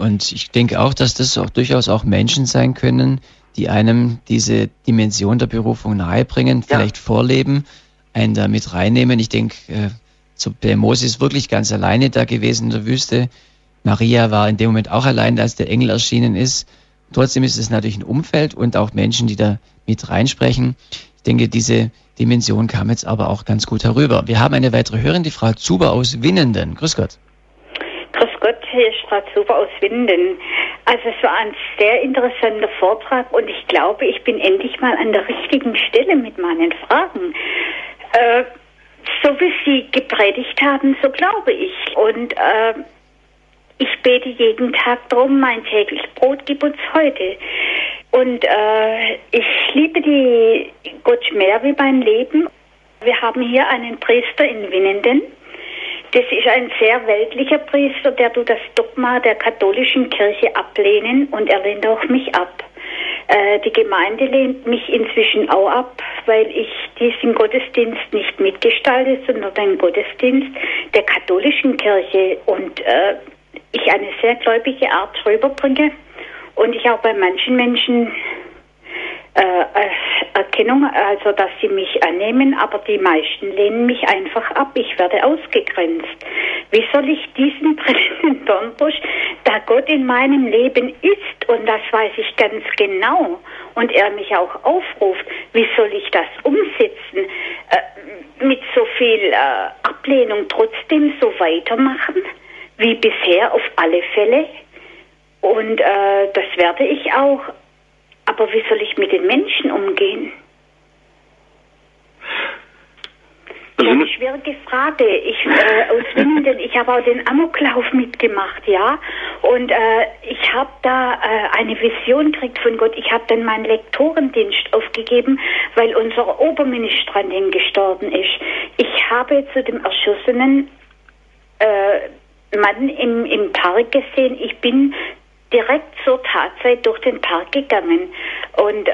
S1: Und ich denke auch, dass das auch durchaus auch Menschen sein können, die einem diese Dimension der Berufung nahebringen, vielleicht vorleben, einen da mit reinnehmen. Ich denke, der Mose ist wirklich ganz alleine da gewesen in der Wüste. Maria war in dem Moment auch allein, als der Engel erschienen ist. Trotzdem ist es natürlich ein Umfeld und auch Menschen, die da mit reinsprechen. Ich denke, diese Dimension kam jetzt aber auch ganz gut herüber. Wir haben eine weitere Hörerin, die Frau Zuber aus Winnenden. Grüß Gott.
S4: Grüß Gott, hier ist Frau Zuber aus Winnenden. Also es war ein sehr interessanter Vortrag und ich glaube, ich bin endlich mal an der richtigen Stelle mit meinen Fragen. So wie Sie gepredigt haben, so glaube ich. Und ich bete jeden Tag drum, mein täglich Brot gib uns heute. Und ich liebe die Gott mehr wie mein Leben. Wir haben hier einen Priester in Winnenden. Das ist ein sehr weltlicher Priester, der tut das Dogma der katholischen Kirche ablehnen und er lehnt auch mich ab. Die Gemeinde lehnt mich inzwischen auch ab, weil ich diesen Gottesdienst nicht mitgestalte, sondern den Gottesdienst der katholischen Kirche und ich eine sehr gläubige Art rüberbringe und ich auch bei manchen Menschen Erkennung, also dass sie mich annehmen, aber die meisten lehnen mich einfach ab. Ich werde ausgegrenzt. Wie soll ich diesen brennenden Dornbusch, da Gott in meinem Leben ist, und das weiß ich ganz genau, und er mich auch aufruft, wie soll ich das umsetzen? Mit so viel Ablehnung trotzdem so weitermachen, wie bisher auf alle Fälle. Und das werde ich auch. Aber wie soll ich mit den Menschen umgehen? Das ist eine schwierige Frage. Aus Winnenden, ich habe auch den Amoklauf mitgemacht, ja. Und ich habe da eine Vision gekriegt von Gott. Ich habe dann meinen Lektorendienst aufgegeben, weil unser Oberministrantin gestorben ist. Ich habe zu dem erschossenen Mann im Park gesehen. Ich bin direkt zur Tatzeit durch den Park gegangen. Und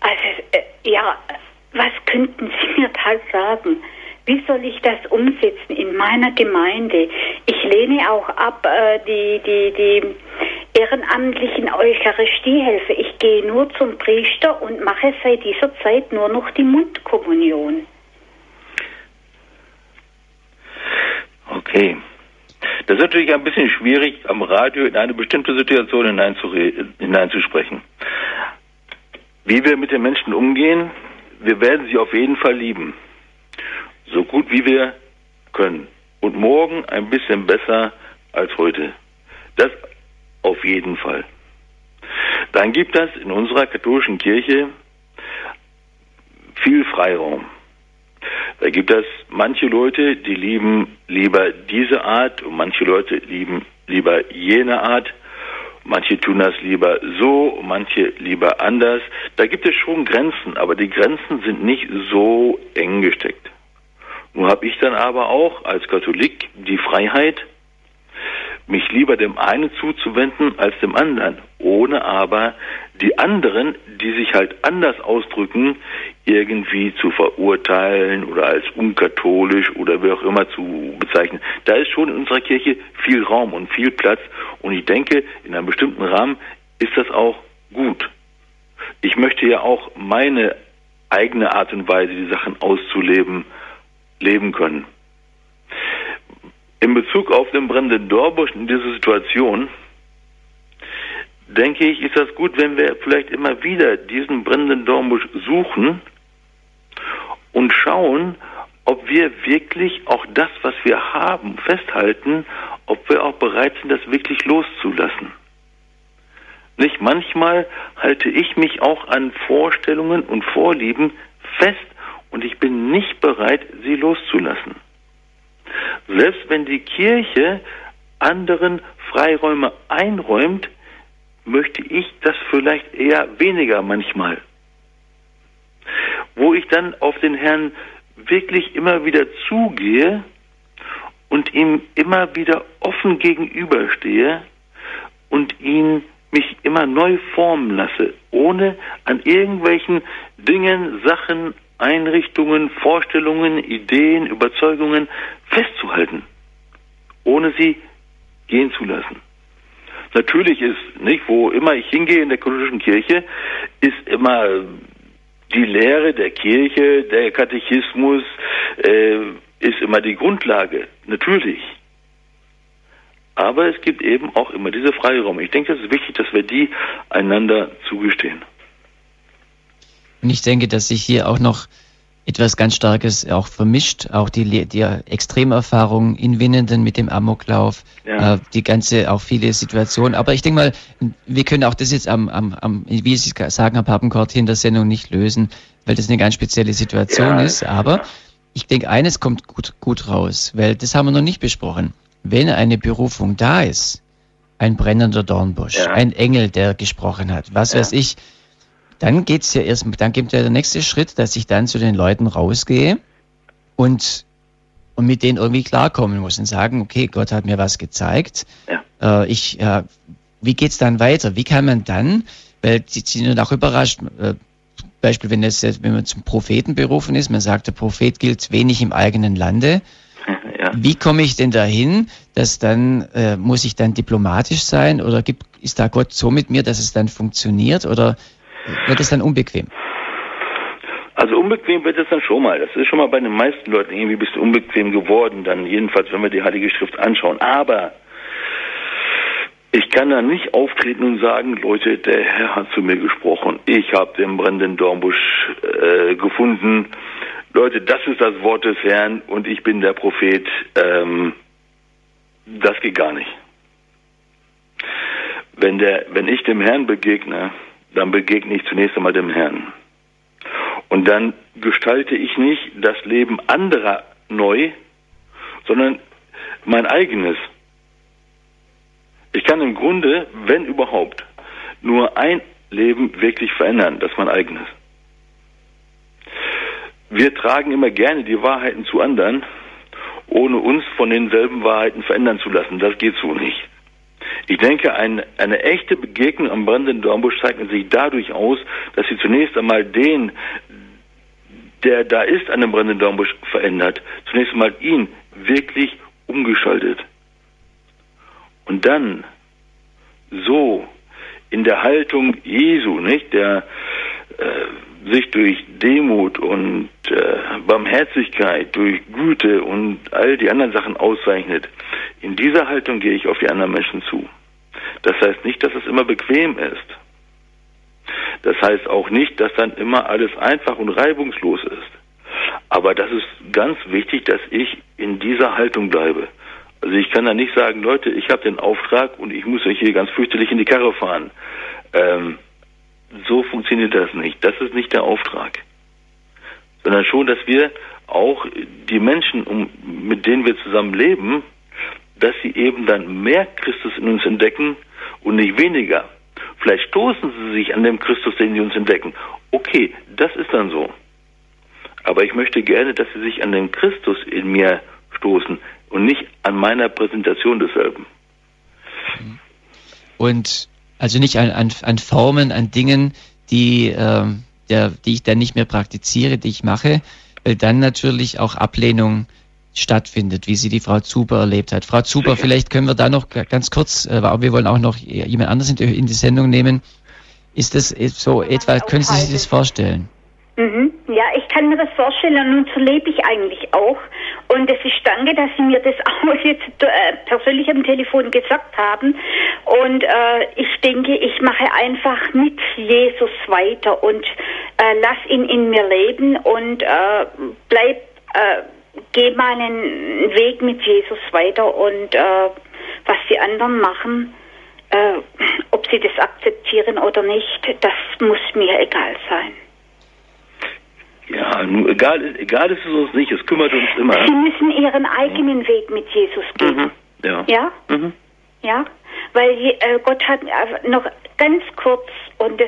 S4: was könnten Sie mir da sagen? Wie soll ich das umsetzen in meiner Gemeinde? Ich lehne auch ab die ehrenamtlichen Eucharistiehelfer. Ich gehe nur zum Priester und mache seit dieser Zeit nur noch die Mundkommunion.
S2: Okay. Das ist natürlich ein bisschen schwierig, am Radio in eine bestimmte Situation hineinzusprechen. Wie wir mit den Menschen umgehen, wir werden sie auf jeden Fall lieben. So gut wie wir können. Und morgen ein bisschen besser als heute. Das auf jeden Fall. Dann gibt es in unserer katholischen Kirche viel Freiraum. Da gibt es manche Leute, die lieben lieber diese Art und manche Leute lieben lieber jene Art. Manche tun das lieber so, manche lieber anders. Da gibt es schon Grenzen, aber die Grenzen sind nicht so eng gesteckt. Nun habe ich dann aber auch als Katholik die Freiheit, mich lieber dem einen zuzuwenden als dem anderen, ohne aber die anderen, die sich halt anders ausdrücken, irgendwie zu verurteilen oder als unkatholisch oder wie auch immer zu bezeichnen. Da ist schon in unserer Kirche viel Raum und viel Platz und ich denke, in einem bestimmten Rahmen ist das auch gut. Ich möchte ja auch meine eigene Art und Weise, die Sachen auszuleben, leben können. In Bezug auf den brennenden Dornbusch in dieser Situation, denke ich, ist das gut, wenn wir vielleicht immer wieder diesen brennenden Dornbusch suchen und schauen, ob wir wirklich auch das, was wir haben, festhalten, ob wir auch bereit sind, das wirklich loszulassen. Nicht manchmal halte ich mich auch an Vorstellungen und Vorlieben fest und ich bin nicht bereit, sie loszulassen. Selbst wenn die Kirche anderen Freiräume einräumt, möchte ich das vielleicht eher weniger manchmal. Wo ich dann auf den Herrn wirklich immer wieder zugehe und ihm immer wieder offen gegenüberstehe und ihn mich immer neu formen lasse, ohne an irgendwelchen Dingen, Sachen, Einrichtungen, Vorstellungen, Ideen, Überzeugungen festzuhalten, ohne sie gehen zu lassen. Natürlich ist, nicht, wo immer ich hingehe in der katholischen Kirche, ist immer die Lehre der Kirche, der Katechismus, ist immer die Grundlage, natürlich. Aber es gibt eben auch immer diese Freiraum. Ich denke, es ist wichtig, dass wir die einander zugestehen.
S1: Und ich denke, dass sich hier auch noch etwas ganz Starkes auch vermischt, auch die Extremerfahrung in Winnenden mit dem Amoklauf, die ganze, auch viele Situationen. Aber ich denke mal, wir können auch das jetzt wie Sie sagen, Herr Papenkort, hier in der Sendung nicht lösen, weil das eine ganz spezielle Situation ist. Aber ich denke, eines kommt gut raus, weil das haben wir noch nicht besprochen. Wenn eine Berufung da ist, ein brennender Dornbusch, ein Engel, der gesprochen hat, was weiß ich, dann geht's ja dann gibt ja der nächste Schritt, dass ich dann zu den Leuten rausgehe und mit denen irgendwie klarkommen muss und sagen, okay, Gott hat mir was gezeigt. Wie geht's dann weiter? Wie kann man dann, weil Sie sind auch überrascht, Beispiel, wenn man zum Propheten berufen ist, man sagt, der Prophet gilt wenig im eigenen Lande. Ja. Wie komme ich denn dahin, dass dann, muss ich dann diplomatisch sein oder ist da Gott so mit mir, dass es dann funktioniert oder wird es dann unbequem?
S2: Also unbequem wird es dann schon mal. Das ist schon mal bei den meisten Leuten irgendwie ein bisschen unbequem geworden, dann jedenfalls, wenn wir die Heilige Schrift anschauen. Aber ich kann da nicht auftreten und sagen, Leute, der Herr hat zu mir gesprochen. Ich habe den brennenden Dornbusch gefunden. Leute, das ist das Wort des Herrn und ich bin der Prophet. Das geht gar nicht. Wenn ich dem Herrn begegne, dann begegne ich zunächst einmal dem Herrn. Und dann gestalte ich nicht das Leben anderer neu, sondern mein eigenes. Ich kann im Grunde, wenn überhaupt, nur ein Leben wirklich verändern, das ist mein eigenes. Wir tragen immer gerne die Wahrheiten zu anderen, ohne uns von denselben Wahrheiten verändern zu lassen. Das geht so nicht. Ich denke, eine echte Begegnung am brennenden Dornbusch zeichnet sich dadurch aus, dass sie zunächst einmal den, der da ist an dem brennenden Dornbusch, verändert. Zunächst einmal ihn wirklich umgeschaltet. Und dann so in der Haltung Jesu, nicht, der sich durch Demut und Barmherzigkeit, durch Güte und all die anderen Sachen auszeichnet. In dieser Haltung gehe ich auf die anderen Menschen zu. Das heißt nicht, dass es immer bequem ist. Das heißt auch nicht, dass dann immer alles einfach und reibungslos ist. Aber das ist ganz wichtig, dass ich in dieser Haltung bleibe. Also ich kann da nicht sagen, Leute, ich habe den Auftrag und ich muss euch hier ganz fürchterlich in die Karre fahren. So funktioniert das nicht. Das ist nicht der Auftrag. Sondern schon, dass wir auch die Menschen, mit denen wir zusammen leben, dass sie eben dann mehr Christus in uns entdecken und nicht weniger. Vielleicht stoßen sie sich an dem Christus, den sie uns entdecken. Okay, das ist dann so. Aber ich möchte gerne, dass sie sich an den Christus in mir stoßen und nicht an meiner Präsentation desselben.
S1: Und also nicht an Formen, an Dingen, die ich dann nicht mehr praktiziere, die ich mache, weil dann natürlich auch Ablehnung stattfindet, wie sie die Frau Zuber erlebt hat. Frau Zuber, sicher. Vielleicht können wir da noch ganz kurz, wir wollen auch noch jemand anderes in die Sendung nehmen. Ist das so etwa, können Sie sich das vorstellen?
S4: Mhm. Ja, ich kann mir das vorstellen und so lebe ich eigentlich auch. Und es ist danke, dass Sie mir das auch jetzt persönlich am Telefon gesagt haben. Und ich denke, ich mache einfach mit Jesus weiter und lass ihn in mir leben und geh meinen Weg mit Jesus weiter und was die anderen machen, ob sie das akzeptieren oder nicht, das muss mir egal sein.
S2: Ja, nur egal ist es uns nicht, es kümmert uns immer.
S4: Sie müssen ihren eigenen Weg mit Jesus gehen.
S2: Mhm. Ja.
S4: Ja? Mhm. Ja? Weil Gott hat noch ganz kurz, und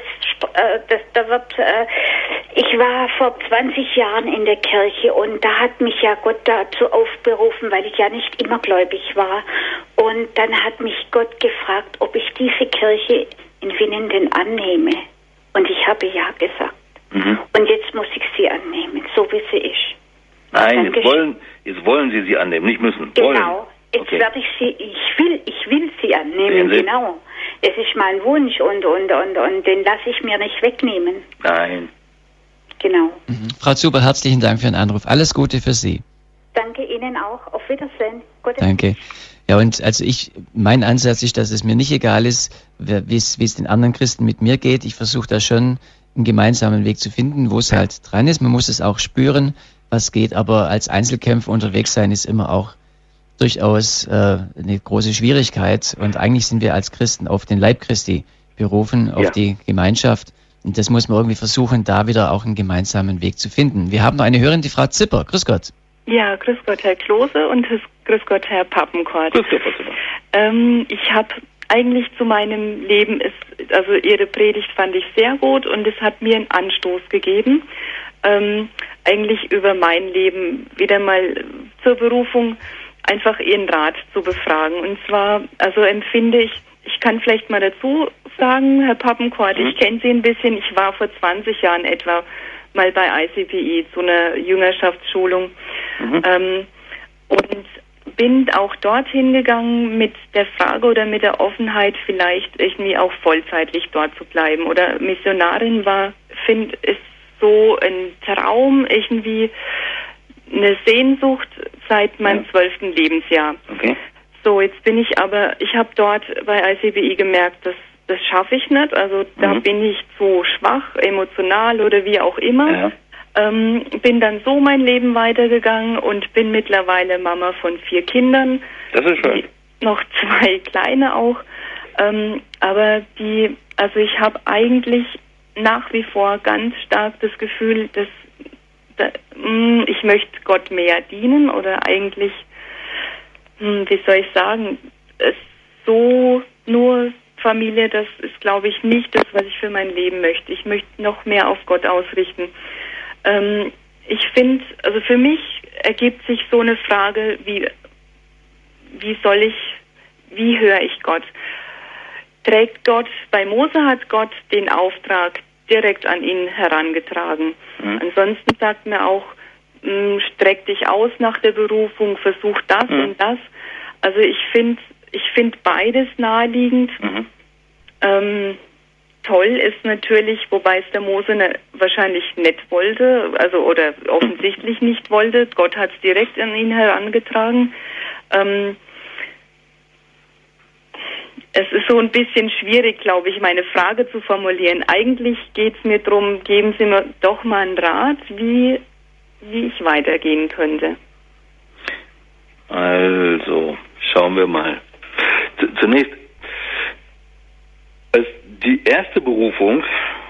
S4: ich war vor 20 Jahren in der Kirche und da hat mich ja Gott dazu aufberufen, weil ich ja nicht immer gläubig war. Und dann hat mich Gott gefragt, ob ich diese Kirche in Winnenden annehme. Und ich habe ja gesagt. Mhm. Und jetzt muss ich sie annehmen, so wie sie ist.
S2: Nein, jetzt wollen Sie sie annehmen, nicht müssen.
S4: Genau. Wollen. Jetzt werde ich will sie annehmen, genau. Es ist mein Wunsch und den lasse ich mir nicht wegnehmen.
S2: Nein.
S4: Genau.
S1: Frau Zuber, herzlichen Dank für den Anruf. Alles Gute für Sie.
S4: Danke Ihnen auch. Auf Wiedersehen. Gute
S1: Danke. Ja, und also mein Ansatz ist, dass es mir nicht egal ist, wie es den anderen Christen mit mir geht. Ich versuche da schon einen gemeinsamen Weg zu finden, wo es halt dran ist. Man muss es auch spüren, was geht, aber als Einzelkämpfer unterwegs sein ist immer auch durchaus eine große Schwierigkeit. Und eigentlich sind wir als Christen auf den Leib Christi berufen, auf die Gemeinschaft. Und das muss man irgendwie versuchen, da wieder auch einen gemeinsamen Weg zu finden. Wir haben noch eine Hörerin, die Frau Zipper. Grüß Gott.
S5: Ja, grüß Gott, Herr Klose, und grüß Gott, Herr Pappenkort.
S2: Grüß Gott, Frau Zipper.
S5: Ich habe eigentlich zu meinem Leben, also Ihre Predigt fand ich sehr gut und es hat mir einen Anstoß gegeben, eigentlich über mein Leben wieder mal zur Berufung einfach Ihren Rat zu befragen. Und zwar, also empfinde ich kann vielleicht mal dazu sagen, Herr Pappenkort, ich kenne Sie ein bisschen, ich war vor 20 Jahren etwa mal bei ICPI zu einer Jüngerschaftsschulung und bin auch dorthin gegangen mit der Frage oder mit der Offenheit, vielleicht irgendwie auch vollzeitlich dort zu bleiben. Oder Missionarin finde es so ein Traum, irgendwie eine Sehnsucht seit meinem 12. Lebensjahr.
S2: Okay.
S5: So, jetzt ich habe dort bei ICBI gemerkt, dass das schaffe ich nicht, also da bin ich zu schwach, emotional oder wie auch immer.
S2: Ja.
S5: Bin dann so mein Leben weitergegangen und bin mittlerweile Mama von 4 Kindern.
S2: Das ist schön.
S5: Noch 2 kleine auch. Aber ich habe eigentlich nach wie vor ganz stark das Gefühl, dass ich möchte Gott mehr dienen oder eigentlich, wie soll ich sagen, es so nur Familie, das ist, glaube ich, nicht das, was ich für mein Leben möchte. Ich möchte noch mehr auf Gott ausrichten. Ich finde, also für mich ergibt sich so eine Frage, wie höre ich Gott? Trägt Gott, bei Mose hat Gott den Auftrag direkt an ihn herangetragen. Ansonsten sagt mir auch, streck dich aus nach der Berufung, versuch das und das. Also ich finde beides naheliegend. Toll ist natürlich, wobei es der Mose wahrscheinlich nicht wollte, also oder offensichtlich nicht wollte. Gott hat es direkt an ihn herangetragen. Es ist so ein bisschen schwierig, glaube ich, meine Frage zu formulieren. Eigentlich geht es mir darum, geben Sie mir doch mal einen Rat, wie ich weitergehen könnte.
S2: Also, schauen wir mal. Zunächst, die erste Berufung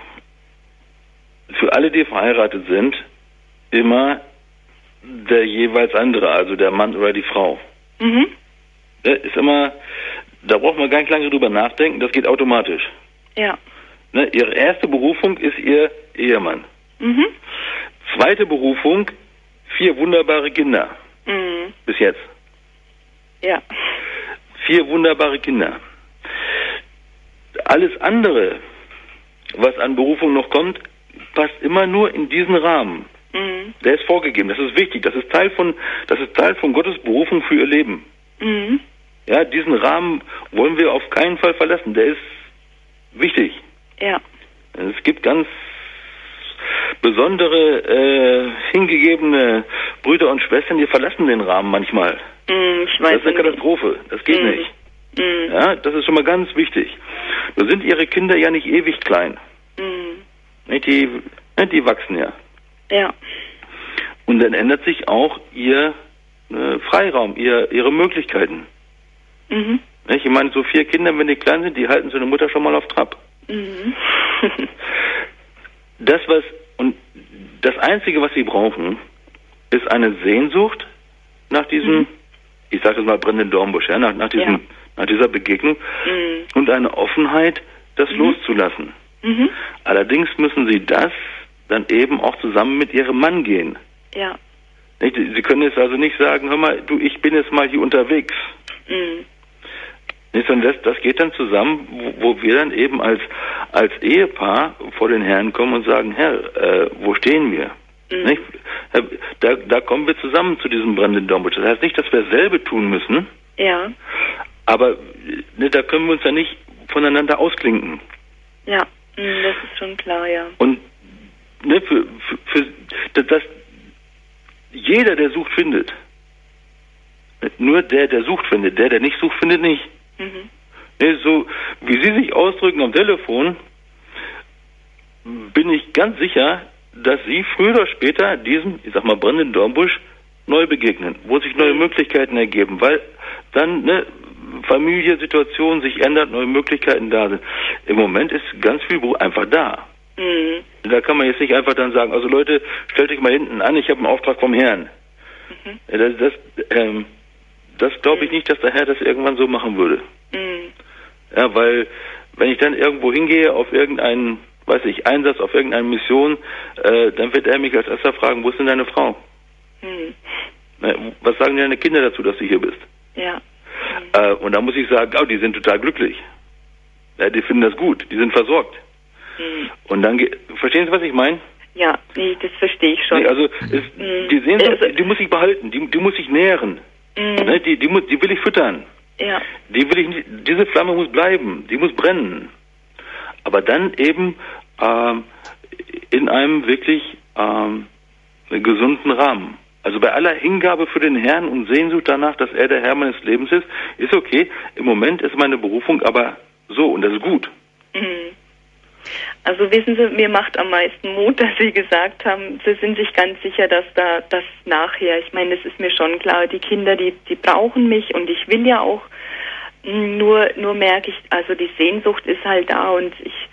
S2: für alle, die verheiratet sind, immer der jeweils andere, also der Mann oder die Frau. Ist immer, da braucht man gar nicht lange drüber nachdenken, das geht automatisch.
S5: Ja.
S2: Ihre erste Berufung ist Ihr Ehemann. Zweite Berufung, 4 wunderbare Kinder. Bis jetzt.
S5: Ja.
S2: 4 wunderbare Kinder. Alles andere, was an Berufung noch kommt, passt immer nur in diesen Rahmen. Der ist vorgegeben. Das ist wichtig. Das ist Teil von Gottes Berufung für ihr Leben. Ja, diesen Rahmen wollen wir auf keinen Fall verlassen. Der ist wichtig.
S5: Ja.
S2: Es gibt ganz besondere, hingegebene Brüder und Schwestern, die verlassen den Rahmen manchmal.
S5: Ich weiß
S2: das ist eine Katastrophe. Das geht nicht. Ja, das ist schon mal ganz wichtig. Da sind ihre Kinder ja nicht ewig klein. Die wachsen ja.
S5: Ja.
S2: Und dann ändert sich auch ihr Freiraum, ihre Möglichkeiten. Ich meine, so 4 Kinder, wenn die klein sind, die halten so eine Mutter schon mal auf Trab. Das Einzige, was sie brauchen, ist eine Sehnsucht nach diesem, ich sage das mal, brennenden Dornbusch, ja, nach dieser Begegnung und eine Offenheit, das loszulassen. Allerdings müssen sie das dann eben auch zusammen mit ihrem Mann gehen.
S5: Ja.
S2: Sie können jetzt also nicht sagen, hör mal, du, ich bin jetzt mal hier unterwegs. Sondern das geht dann zusammen, wo wir dann eben als Ehepaar vor den Herrn kommen und sagen, Herr, wo stehen wir? Da kommen wir zusammen zu diesem brennenden Dornbusch. Das heißt nicht, dass wir dasselbe tun müssen.
S5: Ja.
S2: Aber da können wir uns ja nicht voneinander ausklinken.
S5: Ja, das ist schon klar, ja.
S2: Und ne, für das jeder, der sucht, findet. Nur der sucht, findet. Der nicht sucht, findet nicht.
S5: Mhm.
S2: Ne, so wie Sie sich ausdrücken am Telefon, bin ich ganz sicher, dass Sie früher oder später diesem, ich sag mal, brennenden Dornbusch neu begegnen, wo sich neue Möglichkeiten ergeben, weil dann Familie, Situation sich ändert, neue Möglichkeiten da sind. Im Moment ist ganz viel einfach da.
S5: Mhm.
S2: Da kann man jetzt nicht einfach dann sagen, also Leute, stellt euch mal hinten an, ich habe einen Auftrag vom Herrn.
S5: Mhm.
S2: Das glaube ich nicht, dass der Herr das irgendwann so machen würde.
S5: Mhm.
S2: Ja, weil wenn ich dann irgendwo hingehe auf irgendeinen, Einsatz, auf irgendeine Mission, dann wird er mich als erster fragen, wo ist denn deine Frau?
S5: Mhm.
S2: Was sagen deine Kinder dazu, dass du hier bist?
S5: Ja.
S2: Und da muss ich sagen, die sind total glücklich. Ja, die finden das gut, die sind versorgt.
S5: Mhm.
S2: Und dann, verstehen Sie, was ich meine?
S5: Ja, nee, das verstehe ich schon.
S2: Nee, also die Sehnsucht, die muss ich behalten, die muss ich nähren.
S5: Mhm.
S2: Ne, die will ich füttern.
S5: Ja.
S2: Diese Flamme muss bleiben, die muss brennen. Aber dann eben in einem wirklich gesunden Rahmen. Also bei aller Hingabe für den Herrn und Sehnsucht danach, dass er der Herr meines Lebens ist okay. Im Moment ist meine Berufung aber so und das ist gut.
S5: Mhm. Also wissen Sie, mir macht am meisten Mut, dass Sie gesagt haben, Sie sind sich ganz sicher, dass da das nachher, ich meine, das ist mir schon klar, die Kinder, die brauchen mich und ich will ja auch, nur merke ich, also die Sehnsucht ist halt da und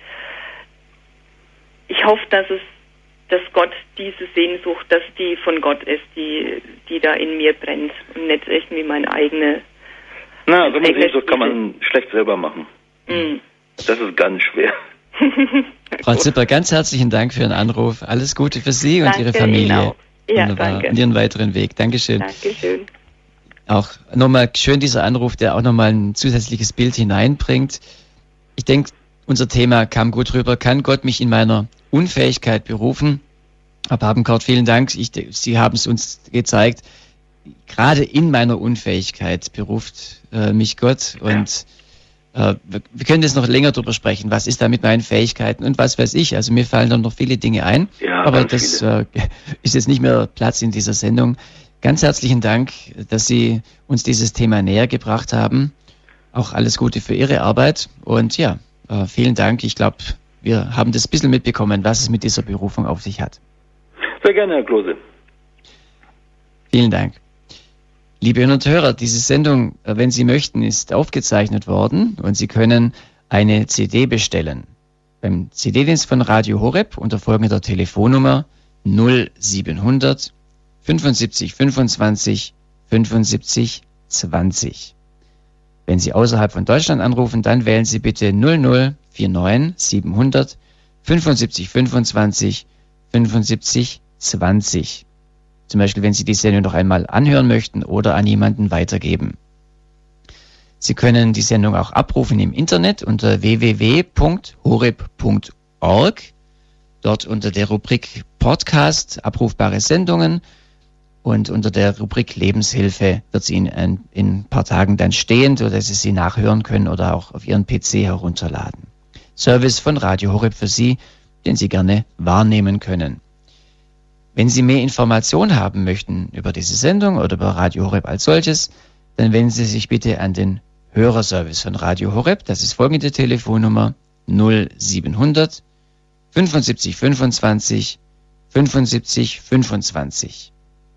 S5: ich hoffe, dass Gott diese Sehnsucht, dass die von Gott ist, die da in mir brennt und nicht irgendwie meine eigene.
S2: Na, so eine Sehnsucht kann man schlecht selber machen.
S5: Mhm.
S2: Das ist ganz schwer.
S1: Frau Zipper, ganz herzlichen Dank für Ihren Anruf. Alles Gute für Sie und
S5: danke
S1: Ihre Familie.
S5: Ja, danke.
S1: Und Ihren weiteren Weg. Dankeschön.
S5: Dankeschön.
S1: Auch nochmal schön dieser Anruf, der auch nochmal ein zusätzliches Bild hineinbringt. Ich denke, unser Thema kam gut rüber. Kann Gott mich in meiner Unfähigkeit berufen? Herr Papenkort, vielen Dank. Sie haben es uns gezeigt. Gerade in meiner Unfähigkeit beruft mich Gott. Und wir können jetzt noch länger drüber sprechen. Was ist da mit meinen Fähigkeiten und was weiß ich? Also mir fallen dann noch viele Dinge ein.
S2: Ja,
S1: aber das ist jetzt nicht mehr Platz in dieser Sendung. Ganz herzlichen Dank, dass Sie uns dieses Thema näher gebracht haben. Auch alles Gute für Ihre Arbeit. Und ja, vielen Dank. Ich glaube, wir haben das ein bisschen mitbekommen, was es mit dieser Berufung auf sich hat.
S2: Sehr gerne, Herr Klose.
S1: Vielen Dank. Liebe Hörer und Hörer, diese Sendung, wenn Sie möchten, ist aufgezeichnet worden und Sie können eine CD bestellen. Beim CD-Dienst von Radio Horeb unter folgender Telefonnummer 0700 75 25 75 20. Wenn Sie außerhalb von Deutschland anrufen, dann wählen Sie bitte 0049 700 75 25 75 20. Zum Beispiel, wenn Sie die Sendung noch einmal anhören möchten oder an jemanden weitergeben. Sie können die Sendung auch abrufen im Internet unter www.horeb.org. Dort unter der Rubrik Podcast, abrufbare Sendungen. Und unter der Rubrik Lebenshilfe wird sie Ihnen in ein paar Tagen dann stehen, sodass Sie sie nachhören können oder auch auf Ihren PC herunterladen. Service von Radio Horeb für Sie, den Sie gerne wahrnehmen können. Wenn Sie mehr Informationen haben möchten über diese Sendung oder über Radio Horeb als solches, dann wenden Sie sich bitte an den Hörerservice von Radio Horeb. Das ist folgende Telefonnummer 0700 75 25 75 25.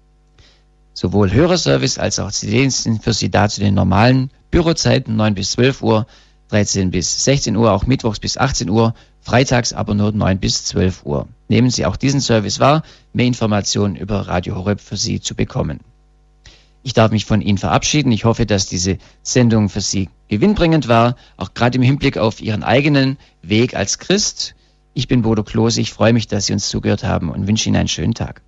S1: Sowohl Hörerservice als auch CD-Dienst sind für Sie da zu den normalen Bürozeiten 9 bis 12 Uhr, 13 bis 16 Uhr, auch mittwochs bis 18 Uhr, freitags aber nur 9 bis 12 Uhr. Nehmen Sie auch diesen Service wahr, mehr Informationen über Radio Horeb für Sie zu bekommen. Ich darf mich von Ihnen verabschieden. Ich hoffe, dass diese Sendung für Sie gewinnbringend war, auch gerade im Hinblick auf Ihren eigenen Weg als Christ. Ich bin Bodo Klose. Ich freue mich, dass Sie uns zugehört haben und wünsche Ihnen einen schönen Tag.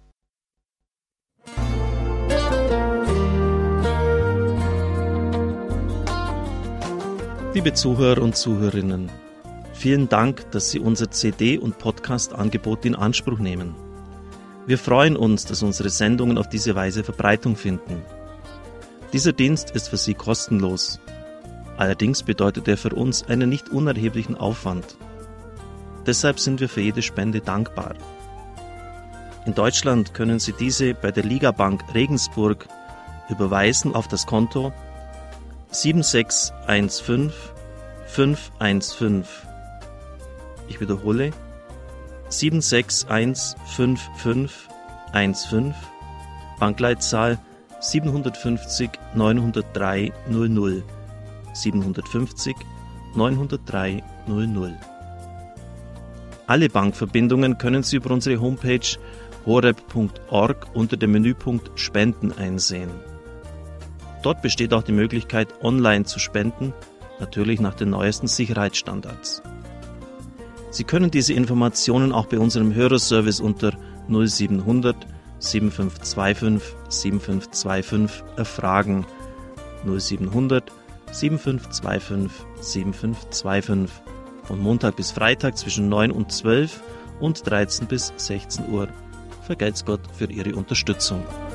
S6: Liebe Zuhörer und Zuhörerinnen, vielen Dank, dass Sie unser CD- und Podcast-Angebot in Anspruch nehmen. Wir freuen uns, dass unsere Sendungen auf diese Weise Verbreitung finden. Dieser Dienst ist für Sie kostenlos. Allerdings bedeutet er für uns einen nicht unerheblichen Aufwand. Deshalb sind wir für jede Spende dankbar. In Deutschland können Sie diese bei der Ligabank Regensburg überweisen auf das Konto 7615515. Ich wiederhole 7615515, Bankleitzahl 750 903 00, 750 903 00. Alle Bankverbindungen können Sie über unsere Homepage horeb.org unter dem Menüpunkt Spenden einsehen. Dort besteht auch die Möglichkeit, online zu spenden, natürlich nach den neuesten Sicherheitsstandards. Sie können diese Informationen auch bei unserem Hörerservice unter 0700 7525 7525 erfragen. 0700 7525 7525 von Montag bis Freitag zwischen 9 und 12 und 13 bis 16 Uhr. Vergelt's Gott für Ihre Unterstützung.